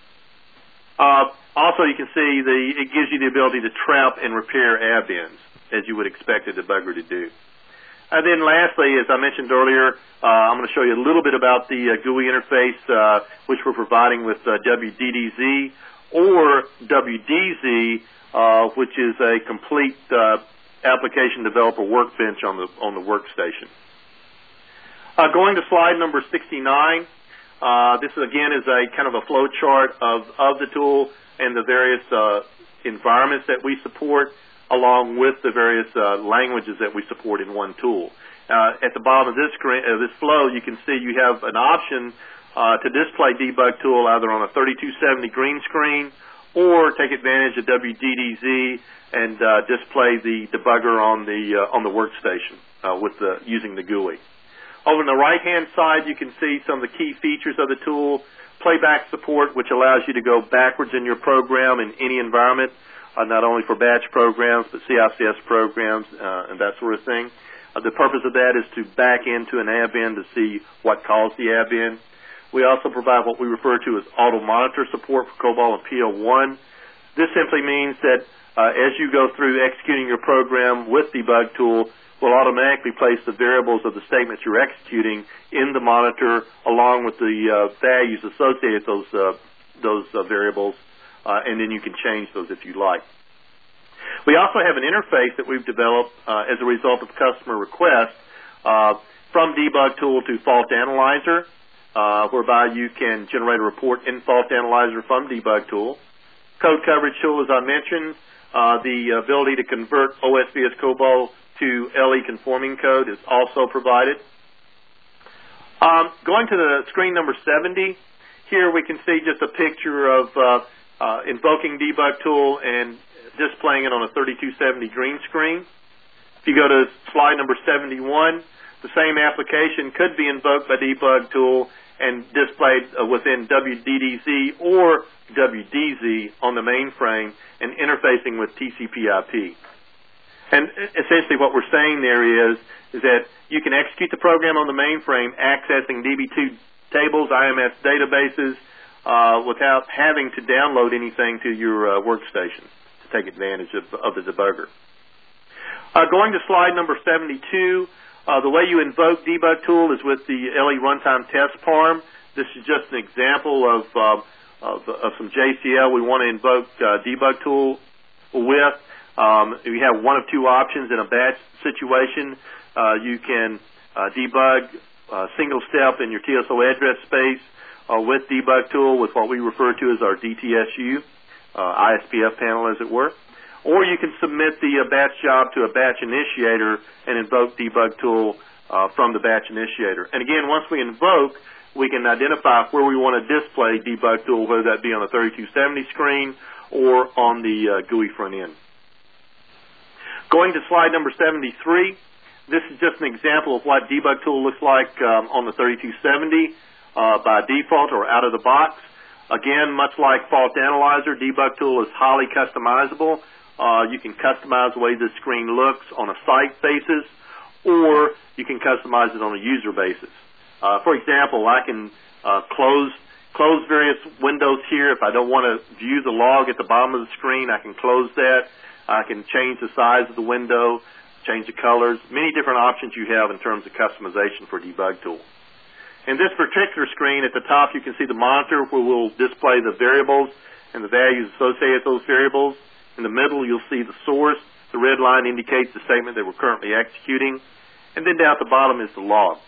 Uh, also, you can see the, it gives you the ability to trap and repair add-ins, as you would expect a debugger to do. And then lastly, as I mentioned earlier, uh, I'm going to show you a little bit about the uh, G U I interface, uh, which we're providing with uh, W D D Z or W D Z, uh, which is a complete uh, application developer workbench on the, on the workstation. Uh, going to slide number sixty-nine. Uh, this, again, is a kind of a flow chart of, of the tool and the various uh, environments that we support, along with the various uh, languages that we support in one tool. Uh, at the bottom of this screen, uh, this flow, you can see you have an option uh, to display debug tool either on a thirty-two seventy green screen or take advantage of W D D Z and uh, display the debugger on the uh, on the workstation uh, with the using the G U I. Over on the right-hand side, you can see some of the key features of the tool. Playback support, which allows you to go backwards in your program in any environment, uh, not only for batch programs, but C I C S programs uh, and that sort of thing. Uh, the purpose of that is to back into an add-in to see what caused the add-in. We also provide what we refer to as auto-monitor support for COBOL and P L one. This simply means that uh, as you go through executing your program with debug tool, will automatically place the variables of the statements you're executing in the monitor along with the uh, values associated with those, uh, those uh, variables, uh, and then you can change those if you like. We also have an interface that we've developed uh, as a result of customer requests uh, from Debug Tool to Fault Analyzer, uh, whereby you can generate a report in Fault Analyzer from Debug Tool. Code Coverage Tool, as I mentioned, uh, the ability to convert O S V S COBOL to L E conforming code is also provided. Um, going to the screen number seventy, here we can see just a picture of uh, uh, invoking Debug Tool and displaying it on a thirty-two seventy green screen. If you go to slide number seventy-one, the same application could be invoked by Debug Tool and displayed uh, within W D D Z or W D Z on the mainframe and interfacing with T C P I P. And essentially what we're saying there is, is that you can execute the program on the mainframe accessing D B two tables, I M S databases, uh, without having to download anything to your uh, workstation to take advantage of, of the debugger. Uh, going to slide number seventy-two, uh, the way you invoke Debug Tool is with the L E Runtime Test Parm. This is just an example of, uh, of, of some J C L we want to invoke uh, Debug Tool with. Um, you have one of two options in a batch situation. Uh, you can uh, debug uh, single step in your T S O address space uh, with Debug Tool with what we refer to as our D T S U, uh, I S P F panel as it were. Or you can submit the uh, batch job to a batch initiator and invoke Debug Tool uh, from the batch initiator. And again, once we invoke, we can identify where we want to display Debug Tool, whether that be on the thirty-two seventy screen or on the uh, G U I front end. Going to slide number seventy-three, this is just an example of what Debug Tool looks like um, on the thirty-two seventy uh, by default or out of the box. Again, much like Fault Analyzer, Debug Tool is highly customizable. Uh, you can customize the way the screen looks on a site basis, or you can customize it on a user basis. Uh, for example, I can uh, close close various windows here. If I don't want to view the log at the bottom of the screen, I can close that. I can change the size of the window, change the colors, many different options you have in terms of customization for Debug Tool. In this particular screen, at the top you can see the monitor where we'll display the variables and the values associated with those variables. In the middle you'll see the source. The red line indicates the statement that we're currently executing. And then down at the bottom is the log.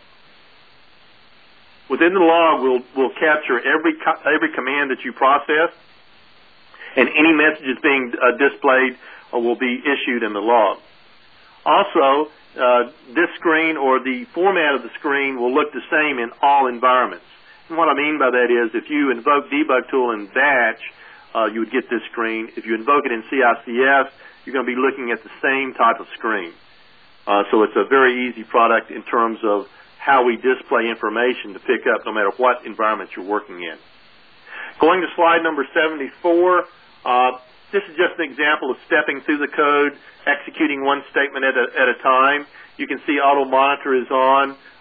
Within the log we'll, we'll capture every, co every command that you process, and any messages being uh, displayed will be issued in the log. Also, uh, this screen or the format of the screen will look the same in all environments. And what I mean by that is if you invoke Debug Tool in batch, uh, you would get this screen. If you invoke it in C I C S, you're going to be looking at the same type of screen. Uh, so it's a very easy product in terms of how we display information to pick up no matter what environment you're working in. Going to slide number seventy-four, uh, this is just an example of stepping through the code, executing one statement at a, at a time. You can see Auto Monitor is on.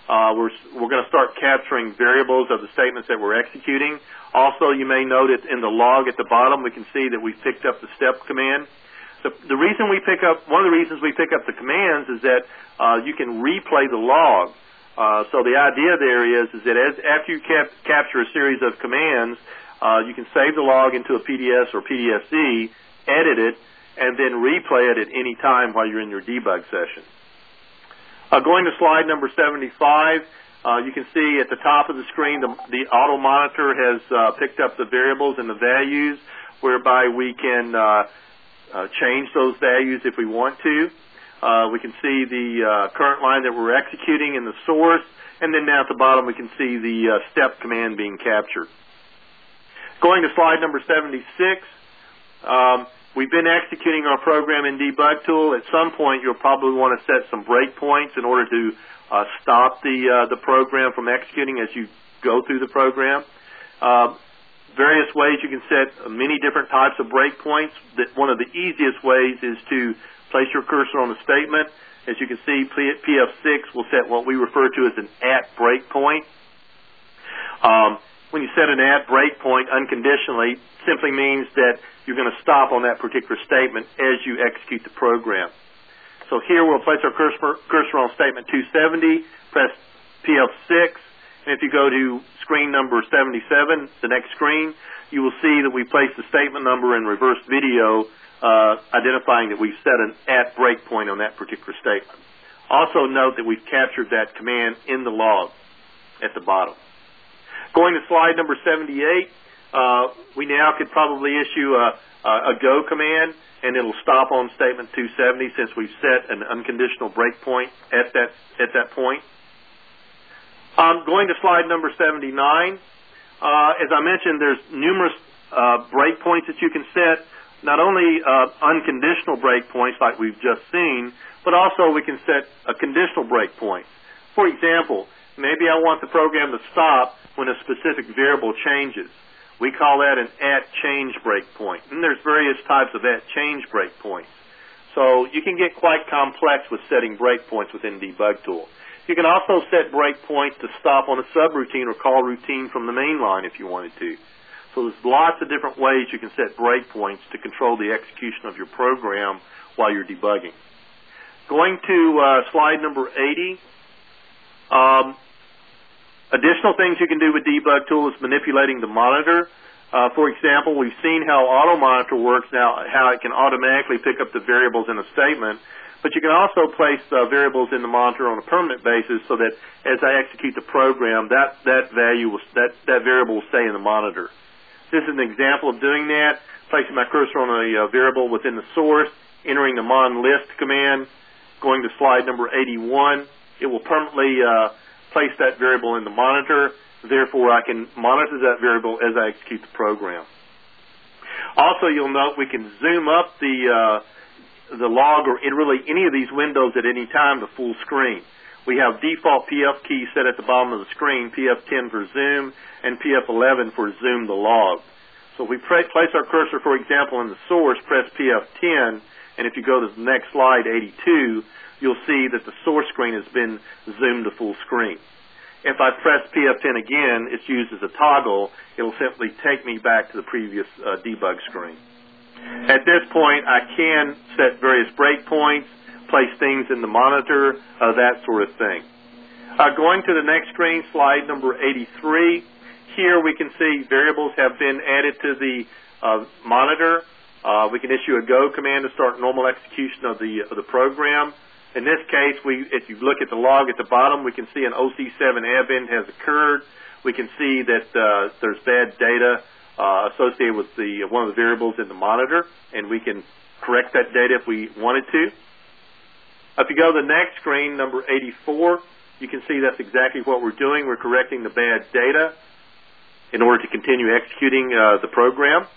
uh, we're, we're going to start capturing variables of the statements that we're executing. Also, you may notice in the log at the bottom, we can see that we've picked up the step command. The, the reason we pick up, one of the reasons we pick up the commands is that uh, you can replay the log. Uh, so the idea there is, is that as, after you cap, capture a series of commands, uh, you can save the log into a P D S or P D F D, edit it, and then replay it at any time while you're in your debug session. Uh, going to slide number seventy-five, uh, you can see at the top of the screen the, the auto monitor has uh, picked up the variables and the values, whereby we can uh, uh, change those values if we want to. Uh, we can see the uh, current line that we're executing in the source, and then down at the bottom we can see the uh, step command being captured. Going to slide number seventy-six, um, we've been executing our program in Debug Tool. At some point, you'll probably want to set some breakpoints in order to uh, stop the uh, the program from executing as you go through the program. Uh, various ways you can set many different types of breakpoints. That one of the easiest ways is to place your cursor on the statement. As you can see, P F six will set what we refer to as an at breakpoint. Um, when you set an at breakpoint unconditionally, simply means that you're going to stop on that particular statement as you execute the program. So here we'll place our cursor, cursor on statement two seventy, press P F six, and if you go to screen number seventy-seven, the next screen, you will see that we place the statement number in reverse video, uh, identifying that we've set an at breakpoint on that particular statement. Also note that we've captured that command in the log at the bottom. Going to slide number seventy-eight, uh, we now could probably issue a, a go command, and it'll stop on statement two seventy since we've set an unconditional breakpoint at that at that point. Um, going to slide number seventy-nine, uh, as I mentioned, there's numerous uh, breakpoints that you can set. Not only uh, unconditional breakpoints like we've just seen, but also we can set a conditional breakpoint. For example, maybe I want the program to stop when a specific variable changes. We call that an at change breakpoint. And there's various types of at change breakpoints. So you can get quite complex with setting breakpoints within Debug Tool. You can also set breakpoints to stop on a subroutine or call routine from the main line if you wanted to. So there's lots of different ways you can set breakpoints to control the execution of your program while you're debugging. Going to uh, slide number eighty, um, additional things you can do with Debug Tool is manipulating the monitor. Uh, for example, we've seen how Auto Monitor works now, how it can automatically pick up the variables in a statement, but you can also place uh, variables in the monitor on a permanent basis so that as I execute the program, that, that value, will, that, that variable will stay in the monitor. This is an example of doing that, placing my cursor on a uh, variable within the source, entering the mon list command, going to slide number eighty-one. It will permanently uh, place that variable in the monitor. Therefore, I can monitor that variable as I execute the program. Also, you'll note we can zoom up the uh, the log or in really any of these windows at any time to full screen. We have default P F keys set at the bottom of the screen, P F ten for zoom and P F eleven for zoom the log. So if we place our cursor, for example, in the source, press P F ten, and if you go to the next slide, eighty-two, you'll see that the source screen has been zoomed to full screen. If I press P F ten again, it's used as a toggle. It'll simply take me back to the previous uh, debug screen. At this point, I can set various breakpoints, place things in the monitor, uh, that sort of thing. Uh, going to the next screen, slide number eighty-three. Here we can see variables have been added to the uh, monitor. Uh, we can issue a go command to start normal execution of the, of the program. In this case, we, if you look at the log at the bottom, we can see an O C seven append has occurred. We can see that uh, there's bad data uh, associated with the one of the variables in the monitor, and we can correct that data if we wanted to. If you go to the next screen, number eighty-four, you can see that's exactly what we're doing. We're correcting the bad data in order to continue executing uh, the program.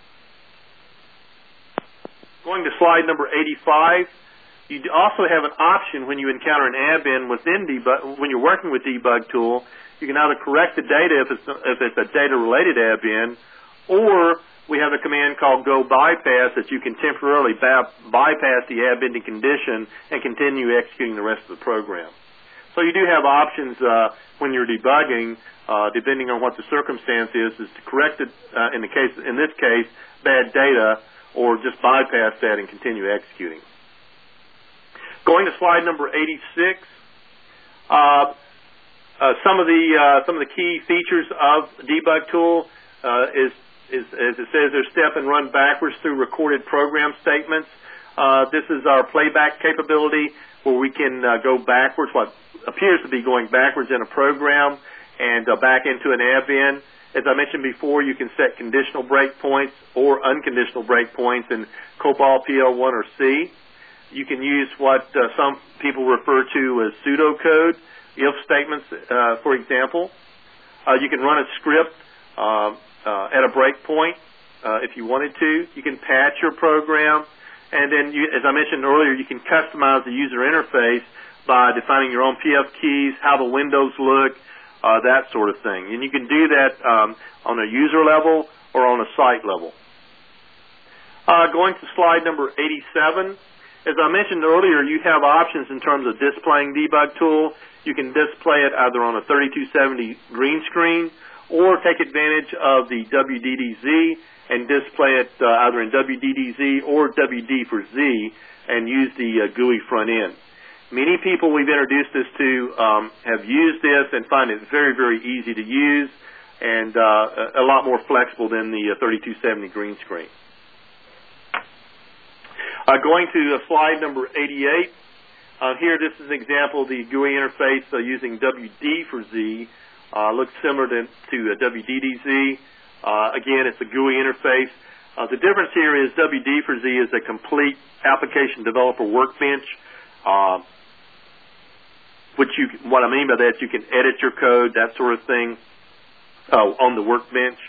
Going to slide number eighty-five, you also have an option when you encounter an append within debug, when you're working with Debug Tool, you can either correct the data if it's, if it's a data-related append, or we have a command called go bypass that you can temporarily bypass the appending condition and continue executing the rest of the program. So you do have options uh, when you're debugging, uh, depending on what the circumstance is, is to correct it, uh, in the case, in this case, bad data, or just bypass that and continue executing. Going to slide number eighty-six, uh, uh, some of the uh, some of the key features of Debug Tool uh, is, is, as it says there, step and run backwards through recorded program statements. Uh, this is our playback capability, where we can uh, go backwards, what appears to be going backwards in a program, and uh, back into an admin. As I mentioned before, you can set conditional breakpoints or unconditional breakpoints in COBOL P L one or C. You can use what uh, some people refer to as pseudocode, if statements, uh, for example. Uh, you can run a script uh, uh, at a breakpoint uh, if you wanted to. You can patch your program. And then, you, as I mentioned earlier, you can customize the user interface by defining your own P F keys, how the windows look, uh, that sort of thing. And you can do that um, on a user level or on a site level. Uh, going to slide number eighty-seven. As I mentioned earlier, you have options in terms of displaying Debug Tool. You can display it either on a thirty-two seventy green screen or take advantage of the W D D Z and display it uh, either in W D D Z or W D for Z and use the uh, G U I front end. Many people we've introduced this to um, have used this and find it very, very easy to use and uh, a lot more flexible than the uh, thirty-two seventy green screen. Uh, going to uh, slide number eighty-eight. Uh, here, this is an example of the G U I interface uh, using W D for Z. Uh, looks similar to, to uh, W D D Z. Uh, again, it's a G U I interface. Uh, the difference here is W D for Z is a complete application developer workbench. Uh, which you, what I mean by that is you can edit your code, that sort of thing, uh, on the workbench.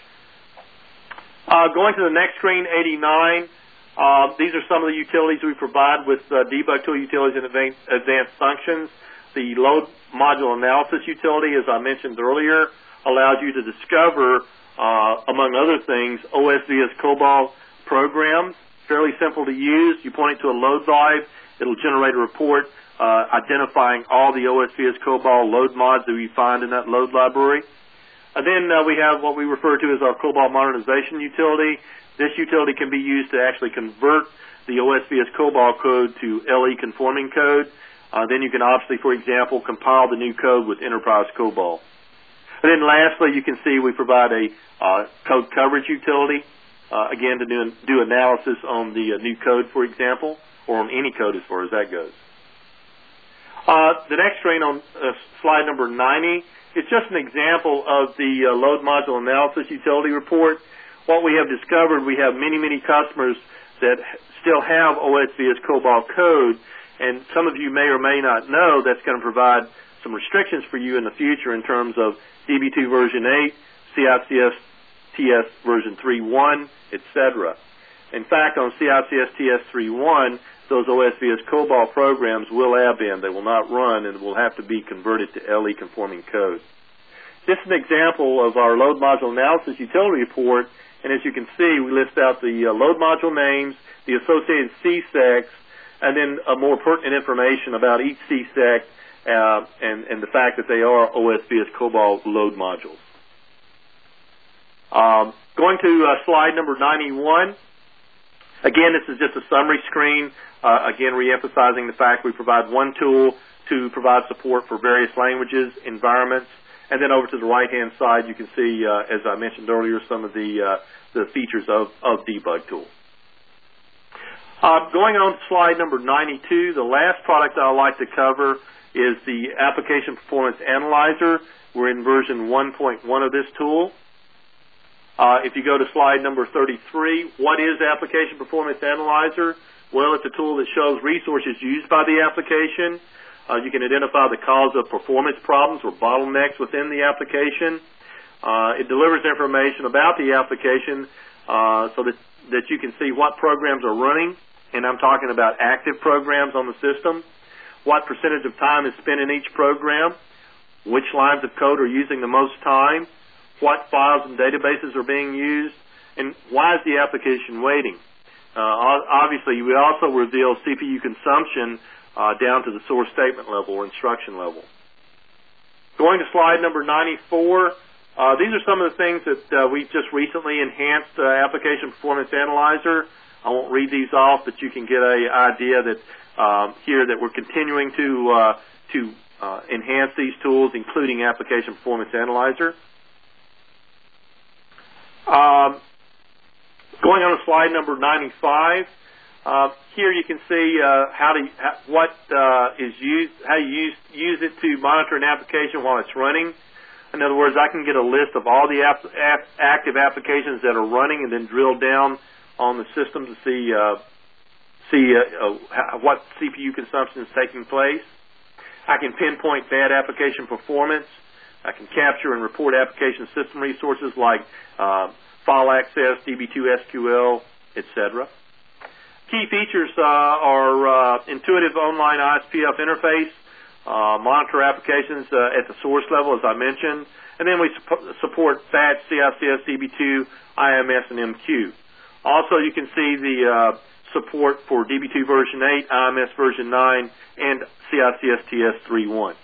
Uh, going to the next screen, eighty-nine. Uh, these are some of the utilities we provide with uh, Debug Tool utilities and advanced, advanced functions. The load module analysis utility, as I mentioned earlier, allows you to discover, uh, among other things, O S V S COBOL programs. Fairly simple to use. You point it to a load vibe. It'll generate a report uh, identifying all the O S V S COBOL load mods that we find in that load library. And then uh, we have what we refer to as our COBOL modernization utility. This utility can be used to actually convert the O S V S COBOL code to L E conforming code. Uh, then you can obviously, for example, compile the new code with Enterprise COBOL. And then lastly, you can see we provide a uh, code coverage utility, uh, again, to do, do analysis on the uh, new code, for example, or on any code as far as that goes. Uh, the next screen on uh, slide number ninety is just an example of the uh, load module analysis utility report. What we have discovered, we have many, many customers that still have O S V S COBOL code, and some of you may or may not know that's going to provide some restrictions for you in the future in terms of D B two version eight, C I C S T S version three point one, et cetera. In fact, on C I C S T S three point one, those O S V S COBOL programs will ab-in. They will not run and will have to be converted to L E conforming code. This is an example of our load module analysis utility report. And as you can see, we list out the uh, load module names, the associated C SECs, and then uh, more pertinent information about each C SEC uh, and, and the fact that they are O S V S COBOL load modules. Um, going to uh, slide number ninety-one. Again, this is just a summary screen, uh, again, reemphasizing the fact we provide one tool to provide support for various languages, environments. And then over to the right-hand side, you can see, uh, as I mentioned earlier, some of the, uh, the features of, of Debug Tool. Uh, going on to slide number ninety-two, the last product I'd like to cover is the Application Performance Analyzer. We're in version one point one of this tool. Uh, if you go to slide number thirty-three, what is Application Performance Analyzer? Well, it's a tool that shows resources used by the application. Uh, you can identify the cause of performance problems or bottlenecks within the application. Uh, it delivers information about the application uh, so that, that you can see what programs are running, and I'm talking about active programs on the system, what percentage of time is spent in each program, which lines of code are using the most time, what files and databases are being used, and why is the application waiting. Uh, obviously, we also reveal C P U consumption Uh, down to the source statement level or instruction level. going to slide number ninety-four, uh, these are some of the things that uh, we just recently enhanced uh, Application Performance Analyzer. I won't read these off, but you can get an idea that um, here that we're continuing to uh, to uh, enhance these tools, including Application Performance Analyzer. Um, going on to slide number ninety-five, uh, here you can see uh, how to how, what uh, is used, how you use use it to monitor an application while it's running. In other words, I can get a list of all the ap ap active applications that are running, and then drill down on the system to see uh, see uh, uh, how, what C P U consumption is taking place. I can pinpoint bad application performance. I can capture and report application system resources like uh, file access, D B two S Q L, et cetera. Key features uh, are uh, intuitive online I S P F interface, uh, monitor applications uh, at the source level, as I mentioned, and then we su support batch, C I C S, D B two, I M S, and M Q. Also, you can see the uh, support for D B two version eight, I M S version nine, and C I C S T S three point one.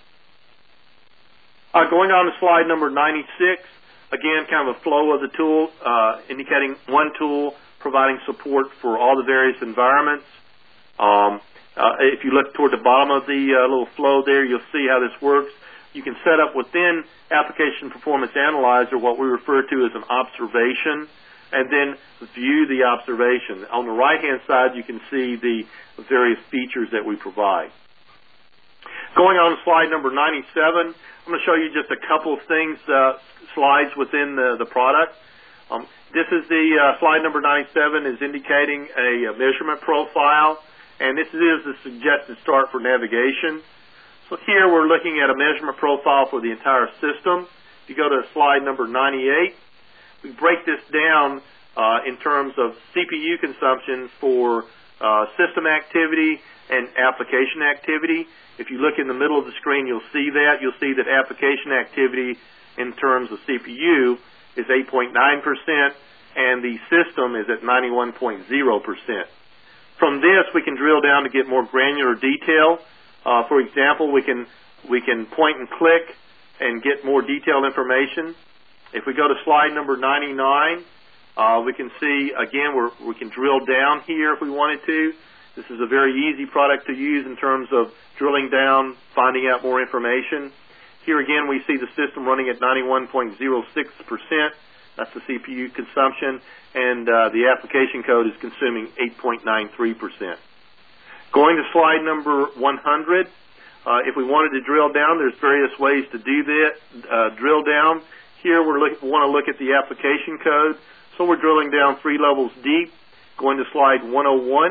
Uh, going on to slide number ninety-six, again, kind of a flow of the tool, uh, indicating one tool providing support for all the various environments. Um, uh, if you look toward the bottom of the uh, little flow there, you'll see how this works. You can set up within Application Performance Analyzer what we refer to as an observation, and then view the observation. On the right-hand side, you can see the various features that we provide. Going on to slide number ninety-seven, I'm going to show you just a couple of things, uh, slides within the, the product. Um, this is the uh, slide number ninety-seven is indicating a, a measurement profile, and this is the suggested start for navigation. So here we're looking at a measurement profile for the entire system. If you go to slide number ninety-eight, we break this down uh, in terms of C P U consumption for uh, system activity and application activity. If you look in the middle of the screen, you'll see that. You'll see that application activity in terms of C P U is eight point nine percent, and the system is at ninety-one point zero percent. From this, we can drill down to get more granular detail. Uh, for example, we can, we can point and click and get more detailed information. If we go to slide number ninety-nine, uh, we can see, again, we're, we can drill down here if we wanted to. This is a very easy product to use in terms of drilling down, finding out more information. Here again, we see the system running at ninety-one point zero six percent. That's the C P U consumption, and uh, the application code is consuming eight point nine three percent. Going to slide number one hundred, uh, if we wanted to drill down, there's various ways to do that. Uh, drill down. Here we're look, we want to look at the application code, so we're drilling down three levels deep. Going to slide one oh one,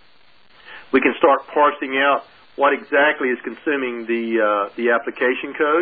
we can start parsing out what exactly is consuming the, uh, the application code,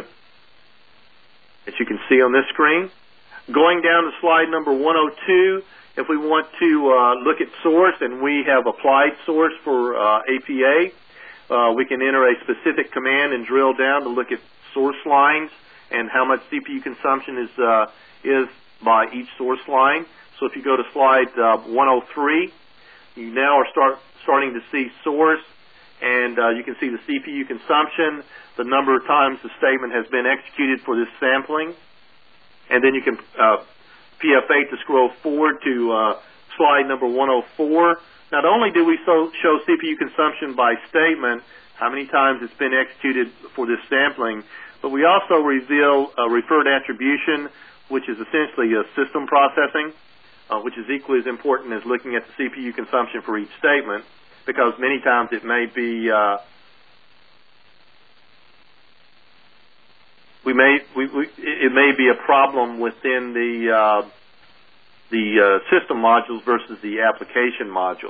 as you can see on this screen. Going down to slide number one oh two, if we want to uh, look at source, and we have applied source for uh, A P A, uh, we can enter a specific command and drill down to look at source lines and how much C P U consumption is, uh, is by each source line. So if you go to slide uh, one oh three, you now are start, starting to see source, and uh, you can see the C P U consumption, the number of times the statement has been executed for this sampling, and then you can uh, P F eight to scroll forward to uh, slide number one oh four. Not only do we so, show C P U consumption by statement, how many times it's been executed for this sampling, but we also reveal a referred attribution, which is essentially a system processing, uh, which is equally as important as looking at the C P U consumption for each statement, because many times it may be uh, we may we, we, it may be a problem within the uh, the uh, system modules versus the application modules.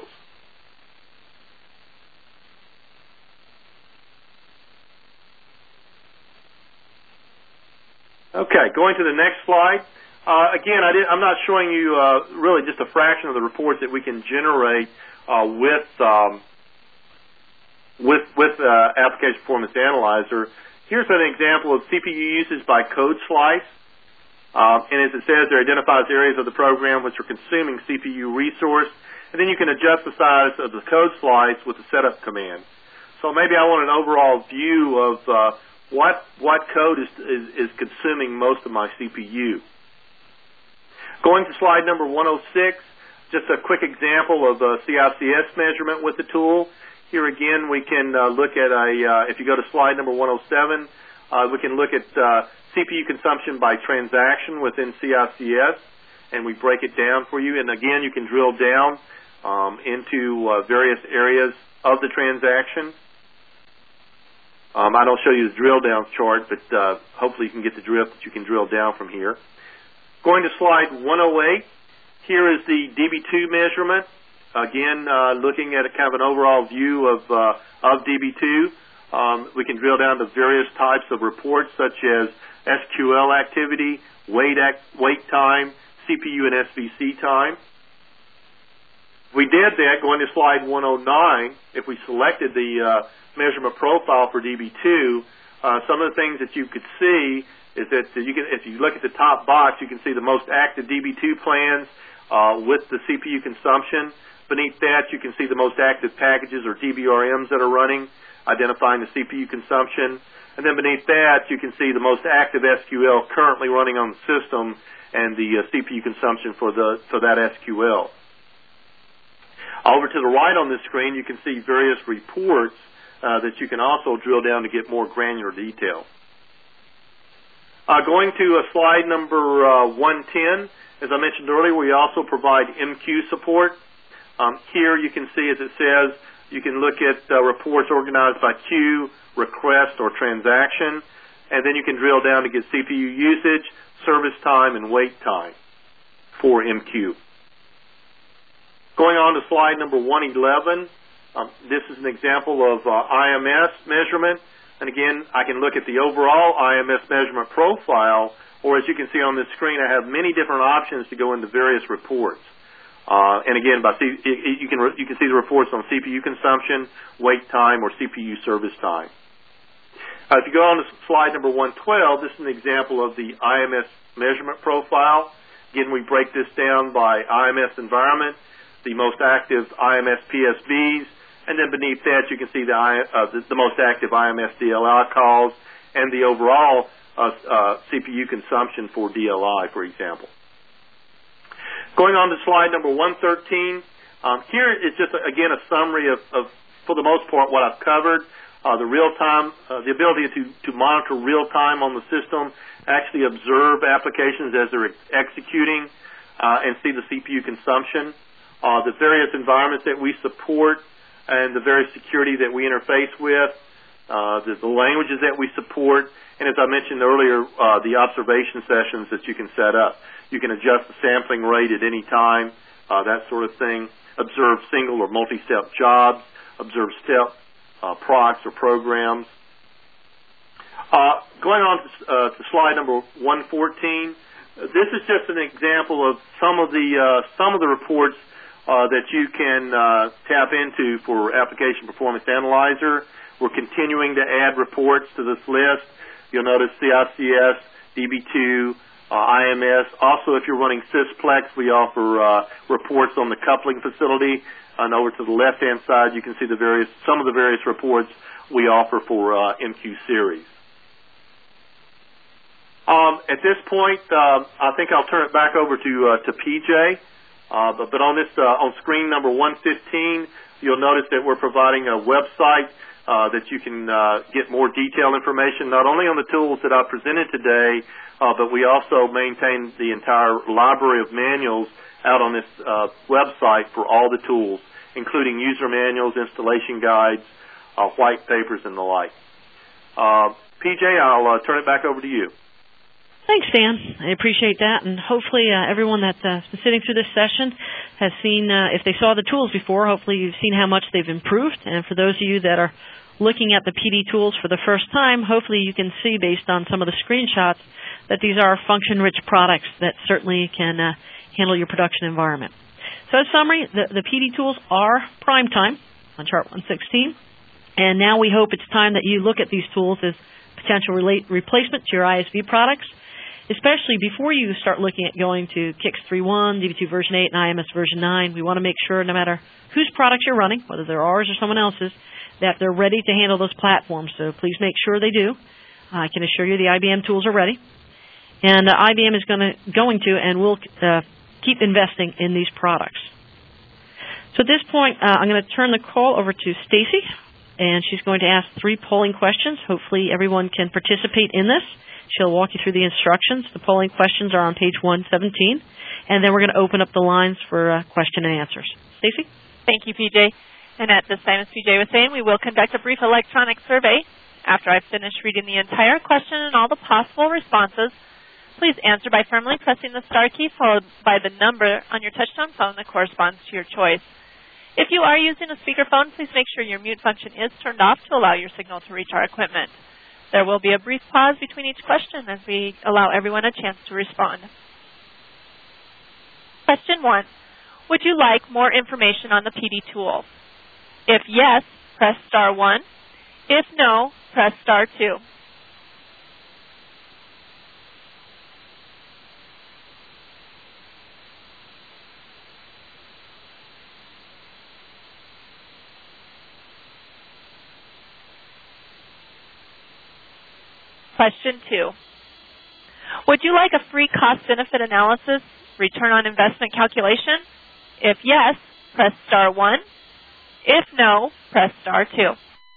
Okay, going to the next slide. Uh, again, I did, I'm not showing you uh, really just a fraction of the reports that we can generate Uh, with um, with with uh, Application Performance Analyzer. Here's an example of C P U usage by code slice, uh, and as it says, it identifies areas of the program which are consuming C P U resource, and then you can adjust the size of the code slice with the setup command. So maybe I want an overall view of uh, what what code is, is, is consuming most of my C P U. Going to slide number one oh six, just a quick example of a C I C S measurement with the tool. Here again, we can uh, look at a, uh, if you go to slide number one oh seven, uh, we can look at uh, C P U consumption by transaction within C I C S, and we break it down for you. And again, you can drill down um, into uh, various areas of the transaction. Um, I don't show you the drill down chart, but uh, hopefully you can get the drift that you can drill down from here. Going to slide one oh eight, here is the D B two measurement. Again, uh, looking at a kind of an overall view of, uh, of D B two, um, we can drill down to various types of reports such as S Q L activity, wait, act, wait time, C P U and S V C time. We did that going to slide one oh nine. If we selected the uh, measurement profile for D B two, uh, some of the things that you could see is that you can, if you look at the top box, you can see the most active D B two plans uh, with the C P U consumption. Beneath that, you can see the most active packages or D B R Ms that are running, identifying the C P U consumption. And then beneath that, you can see the most active S Q L currently running on the system and the uh, C P U consumption for the for that S Q L. Over to the right on this screen, you can see various reports uh, that you can also drill down to get more granular detail. Uh, going to uh, slide number uh, one ten, as I mentioned earlier, we also provide M Q support. Um, here you can see, as it says, you can look at uh, reports organized by queue, request, or transaction, and then you can drill down to get C P U usage, service time, and wait time for M Q. Going on to slide number one eleven, um, this is an example of uh, I M S measurement, and again, I can look at the overall I M S measurement profile, or as you can see on this screen, I have many different options to go into various reports. Uh, and again, by C you can you can see the reports on C P U consumption, wait time, or C P U service time. Uh, if you go on to slide number one twelve, this is an example of the I M S measurement profile. Again, we break this down by I M S environment, the most active I M S P S Bs, and then beneath that you can see the, uh, the, the most active I M S D L I calls and the overall uh, uh, C P U consumption for D L I, for example. Going on to slide number one thirteen, um, here is just, a, again, a summary of, of, for the most part, what I've covered. Uh, the real-time, uh, the ability to, to monitor real-time on the system, actually observe applications as they're ex executing, uh, and see the C P U consumption, uh, the various environments that we support, and the various security that we interface with, uh, the, the languages that we support, and as I mentioned earlier, uh, the observation sessions that you can set up. You can adjust the sampling rate at any time, uh, that sort of thing. Observe single or multi-step jobs. Observe step uh, procs or programs. Uh, going on to, uh, to slide number one fourteen, this is just an example of some of the uh, some of the reports uh, that you can uh, tap into for Application Performance Analyzer. We're continuing to add reports to this list. You'll notice C I C S, D B two, Uh, I M S. Also, if you're running Sysplex, we offer uh, reports on the coupling facility. And over to the left-hand side, you can see the various, some of the various reports we offer for uh, M Q series. Um, at this point, uh, I think I'll turn it back over to uh, to P J. Uh, but, but on this uh, on screen number one fifteen, you'll notice that we're providing a website uh, that you can uh, get more detailed information, not only on the tools that I presented today, Uh, but we also maintain the entire library of manuals out on this uh, website for all the tools, including user manuals, installation guides, uh, white papers, and the like. Uh, P J, I'll uh, turn it back over to you. Thanks, Dan. I appreciate that, and hopefully uh, everyone that's uh, been sitting through this session has seen, uh, if they saw the tools before, hopefully you've seen how much they've improved. And for those of you that are looking at the P D tools for the first time, hopefully you can see, based on some of the screenshots, that these are function-rich products that certainly can uh, handle your production environment. So, as a summary, the, the P D tools are prime time on chart one sixteen, and now we hope it's time that you look at these tools as potential relate, replacement to your I S V products, especially before you start looking at going to K I X three point one, D B two version eight, and I M S version nine. We want to make sure, no matter whose products you're running, whether they're ours or someone else's, that they're ready to handle those platforms. So please make sure they do. I can assure you the I B M tools are ready. And uh, I B M is gonna, going to and will uh, keep investing in these products. So at this point, uh, I'm going to turn the call over to Stacy, and she's going to ask three polling questions. Hopefully everyone can participate in this. She'll walk you through the instructions. The polling questions are on page one seventeen, and then we're going to open up the lines for uh, question and answers. Stacy? Thank you, P J. And at this time, as P J was saying, we will conduct a brief electronic survey. After I've finished reading the entire question and all the possible responses, please answer by firmly pressing the star key followed by the number on your touch-tone phone that corresponds to your choice. If you are using a speakerphone, please make sure your mute function is turned off to allow your signal to reach our equipment. There will be a brief pause between each question as we allow everyone a chance to respond. Question one, would you like more information on the P D tools? If yes, press star one. If no, press star two. Question two. Would you like a free cost-benefit analysis, return on investment calculation? If yes, press star one. If no, press star two.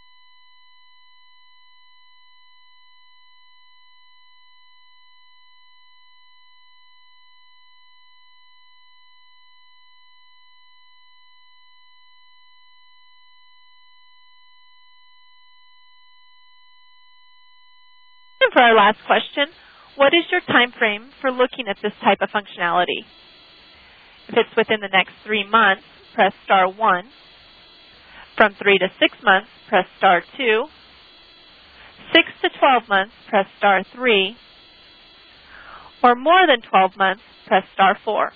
And for our last question, what is your time frame for looking at this type of functionality? If it's within the next three months, press star one. From three to six months, press star two. Six to twelve months, press star three. Or more than twelve months, press star four.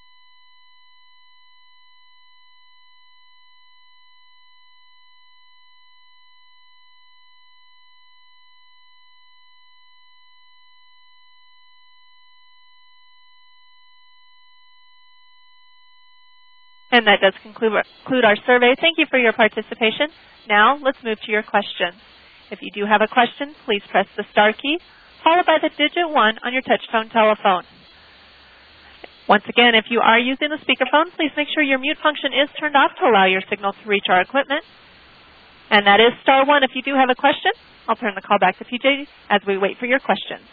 And that does conclude conclude our survey. Thank you for your participation. Now, let's move to your questions. If you do have a question, please press the star key, followed by the digit one on your touch-tone telephone. Once again, if you are using a speakerphone, please make sure your mute function is turned off to allow your signal to reach our equipment. And that is star one if you do have a question. I'll turn the call back to P J as we wait for your questions.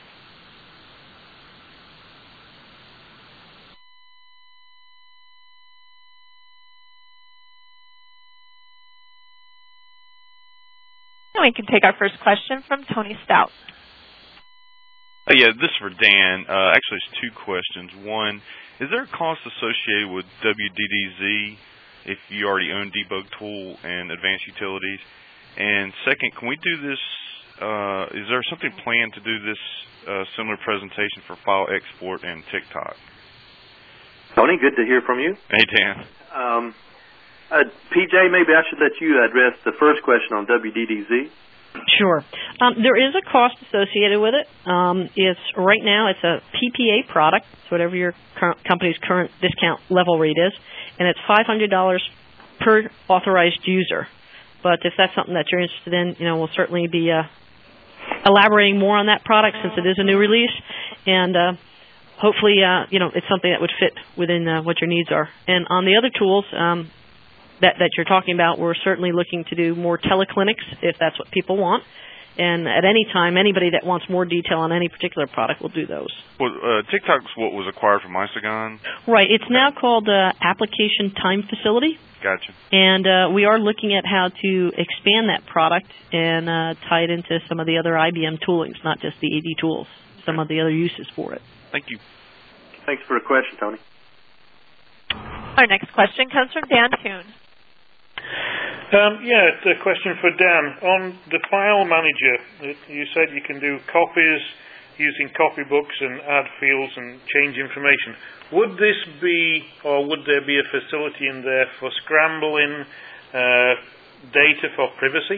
And we can take our first question from Tony Stout. Uh, yeah, this is for Dan. Uh, actually, it's two questions. One, is there a cost associated with W D D Z if you already own Debug Tool and Advanced Utilities? And second, can we do this, uh, is there something planned to do this uh, similar presentation for file export and TikTok? Tony, good to hear from you. Hey, Dan. Um, Uh, P J, maybe I should let you address the first question on W D D Z. Sure. Um, there is a cost associated with it. Um, it's right now it's a P P A product, so whatever your cur- company's current discount level rate is, and it's five hundred dollars per authorized user. But if that's something that you're interested in, you know, we'll certainly be uh, elaborating more on that product since it is a new release, and uh, hopefully, uh, you know, it's something that would fit within uh, what your needs are. And on the other tools. Um, That, that you're talking about, we're certainly looking to do more teleclinics if that's what people want. And at any time, anybody that wants more detail on any particular product will do those. Well, uh, TikTok's what was acquired from Isogon? Right. It's now called uh, Application Time Facility. Gotcha. And uh, we are looking at how to expand that product and uh, tie it into some of the other I B M toolings, not just the A D tools, some of the other uses for it. Thank you. Thanks for the question, Tony. Our next question comes from Dan Toon. Um, yeah, it's a question for Dan. On the file manager, you said you can do copies using copybooks and add fields and change information. Would this be, or would there be a facility in there for scrambling uh, data for privacy?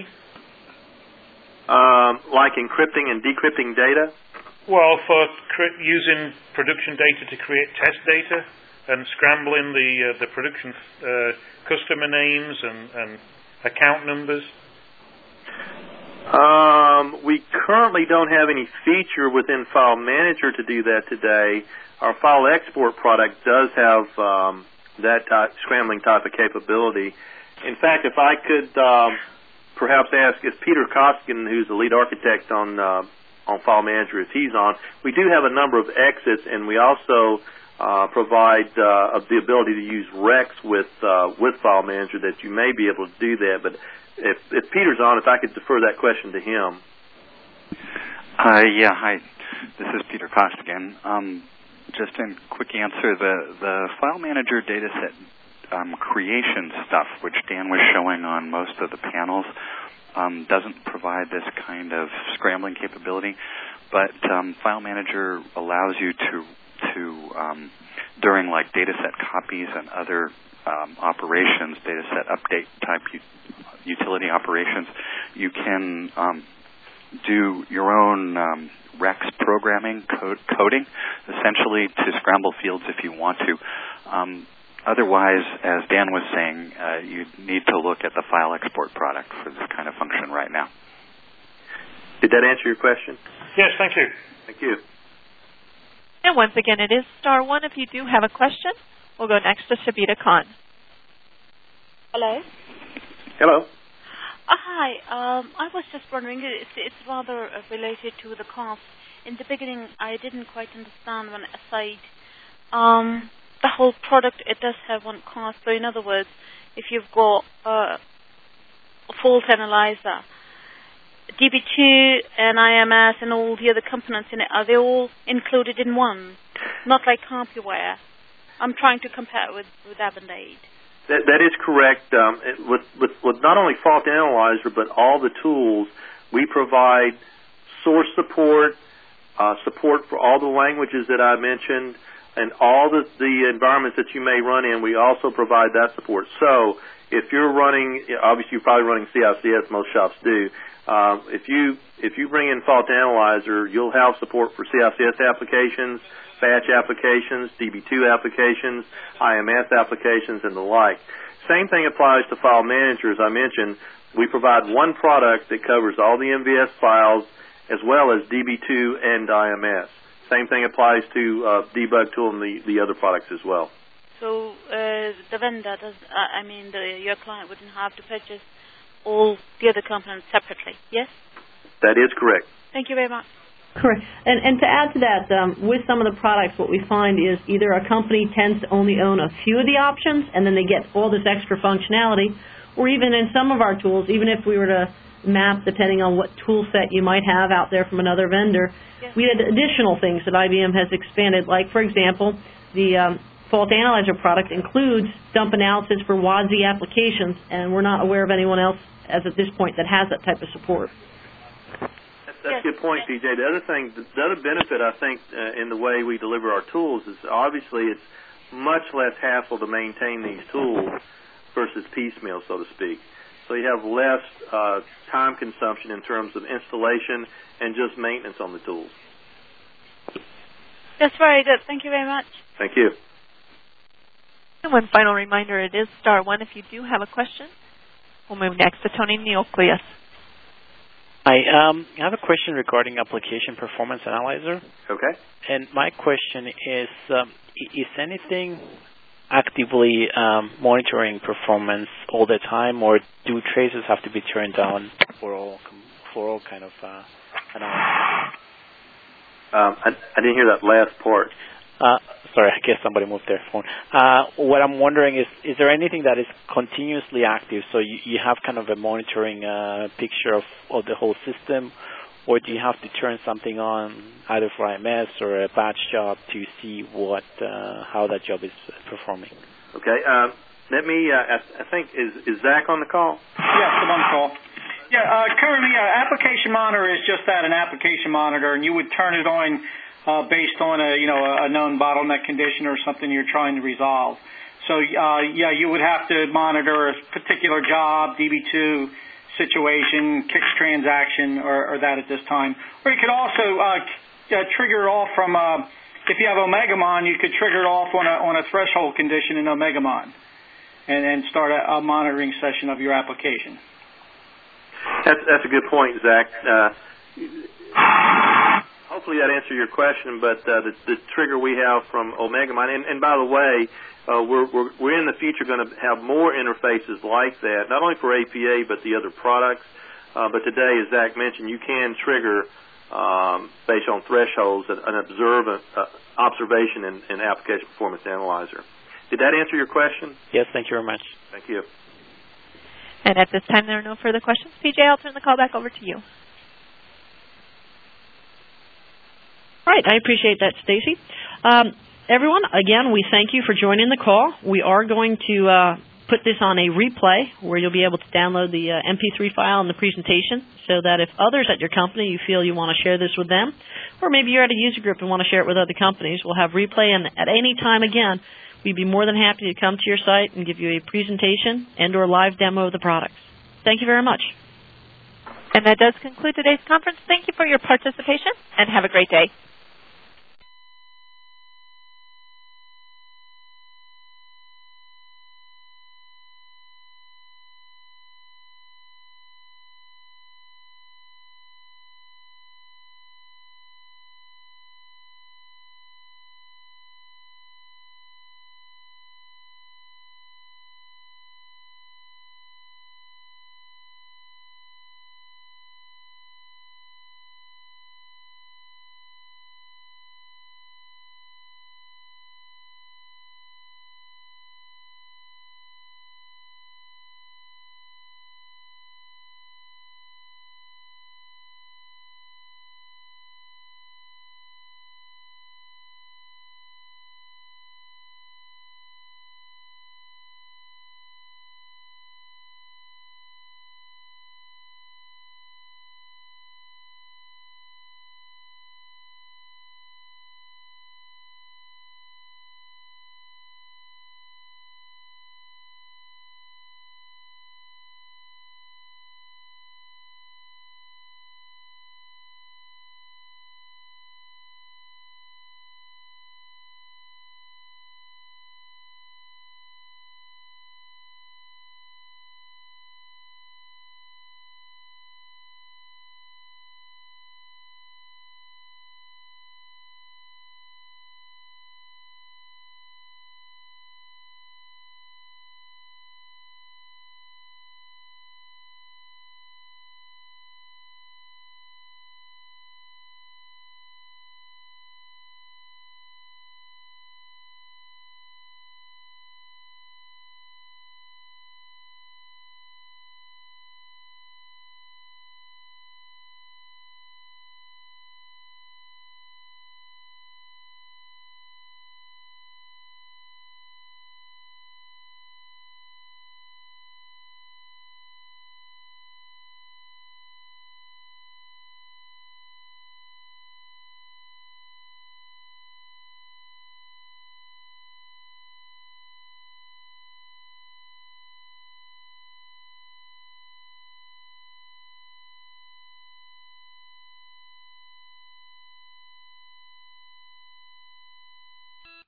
Um, like encrypting and decrypting data? Well, for cre- using production data to create test data and scrambling the uh, the production uh, customer names and, and account numbers. Um, we currently don't have any feature within File Manager to do that today. Our File Export product does have um, that type, scrambling type of capability. In fact, if I could um, perhaps ask, is Peter Koskinen, who's the lead architect on uh, on File Manager, if he's on, we do have a number of exits, and we also uh, provide uh, the ability to use Rex with uh, with File Manager that you may be able to do that. But if, if Peter's on, if I could defer that question to him. Uh, yeah, hi. This is Peter Koskinen. Um, just in quick answer, the, the File Manager dataset um, creation stuff, which Dan was showing on most of the panels, um, doesn't provide this kind of scrambling capability, but um, File Manager allows you to, to um, during like dataset copies and other um, operations, dataset update type u- utility operations, you can um, do your own um, Rex programming, code, coding, essentially to scramble fields if you want to. Um, otherwise, as Dan was saying, uh, you need to look at the file export product for this kind of function right now. Did that answer your question? Yes, thank you. Thank you. And once again, it is star one if you do have a question. We'll go next to Shabita Khan. Hello. Hello. Uh, hi. Um, I was just wondering, it's, it's rather uh, related to the cost. In the beginning, I didn't quite understand when I said um, the whole product, it does have one cost. So in other words, if you've got uh, a fault analyzer, D B two and I M S and all the other components in it, are they all included in one? Not like CompuWare. I'm trying to compare it with, with Avandade. That, that is correct. Um, it, with, with, with not only Fault Analyzer, but all the tools, we provide source support, uh, support for all the languages that I mentioned, and all the, the environments that you may run in, we also provide that support. So if you're running, obviously you're probably running C I C S, most shops do. Um, if you if you bring in Fault Analyzer, you'll have support for C I C S applications, batch applications, D B two applications, I M S applications, and the like. Same thing applies to File Manager. As I mentioned, we provide one product that covers all the M V S files as well as D B two and I M S. Same thing applies to uh, Debug Tool and the, the other products as well. So uh, the vendor, does, uh, I mean, the, your client wouldn't have to purchase all the other components separately, yes? That is correct. Thank you very much. Correct. And, and to add to that, um, with some of the products, what we find is either a company tends to only own a few of the options, and then they get all this extra functionality, or even in some of our tools, even if we were to map, depending on what tool set you might have out there from another vendor, yes, we had additional things that I B M has expanded. Like, for example, the um, Fault Analyzer product includes dump analysis for W A S I applications, and we're not aware of anyone else as at this point that has that type of support. That's, that's a good point, P J. The other thing, the other benefit, I think, uh, in the way we deliver our tools is obviously it's much less hassle to maintain these tools versus piecemeal, so to speak. So you have less uh, time consumption in terms of installation and just maintenance on the tools. That's very good. Thank you very much. Thank you. And one final reminder, it is star one if you do have a question. We'll move next to Tony Neocleus. Hi, um, I have a question regarding Application Performance Analyzer. Okay. And my question is, um, is anything actively um, monitoring performance all the time, or do traces have to be turned on for all for all kind of uh, analysis? Um, I, I didn't hear that last part. Uh, sorry, I guess somebody moved their phone. Uh, what I'm wondering is, is there anything that is continuously active, so you, you have kind of a monitoring uh, picture of, of the whole system, or do you have to turn something on either for I M S or a batch job to see what uh, how that job is performing? Okay. Uh, let me, uh, I, I think, is, is Zach on the call? Yes, I'm on the call. Yeah, uh, currently, uh, Application Monitor is just that, an application monitor, and you would turn it on uh, based on a, you know, a known bottleneck condition or something you're trying to resolve. So, uh, yeah, you would have to monitor a particular job, D B two situation, K I X transaction, or, or that at this time. Or you could also uh, uh, trigger it off from, uh, if you have Omegamon, you could trigger it off on a, on a threshold condition in Omegamon and then start a, a monitoring session of your application. That's, that's a good point, Zach. Uh, hopefully that answered your question, but uh, the, the trigger we have from OmegaMind, and, and by the way, uh, we're, we're, we're in the future going to have more interfaces like that, not only for A P A but the other products. Uh, but today, as Zach mentioned, you can trigger um, based on thresholds an observant uh, observation in, in Application Performance Analyzer. Did that answer your question? Yes, thank you very much. Thank you. And at this time, there are no further questions. P J, I'll turn the call back over to you. All right, I appreciate that, Stacy. Um, everyone, again, we thank you for joining the call. We are going to uh, put this on a replay where you'll be able to download the uh, M P three file and the presentation so that if others at your company, you feel you want to share this with them, or maybe you're at a user group and want to share it with other companies, we'll have replay. And at any time, again, we'd be more than happy to come to your site and give you a presentation and or live demo of the products. Thank you very much. And that does conclude today's conference. Thank you for your participation, and have a great day.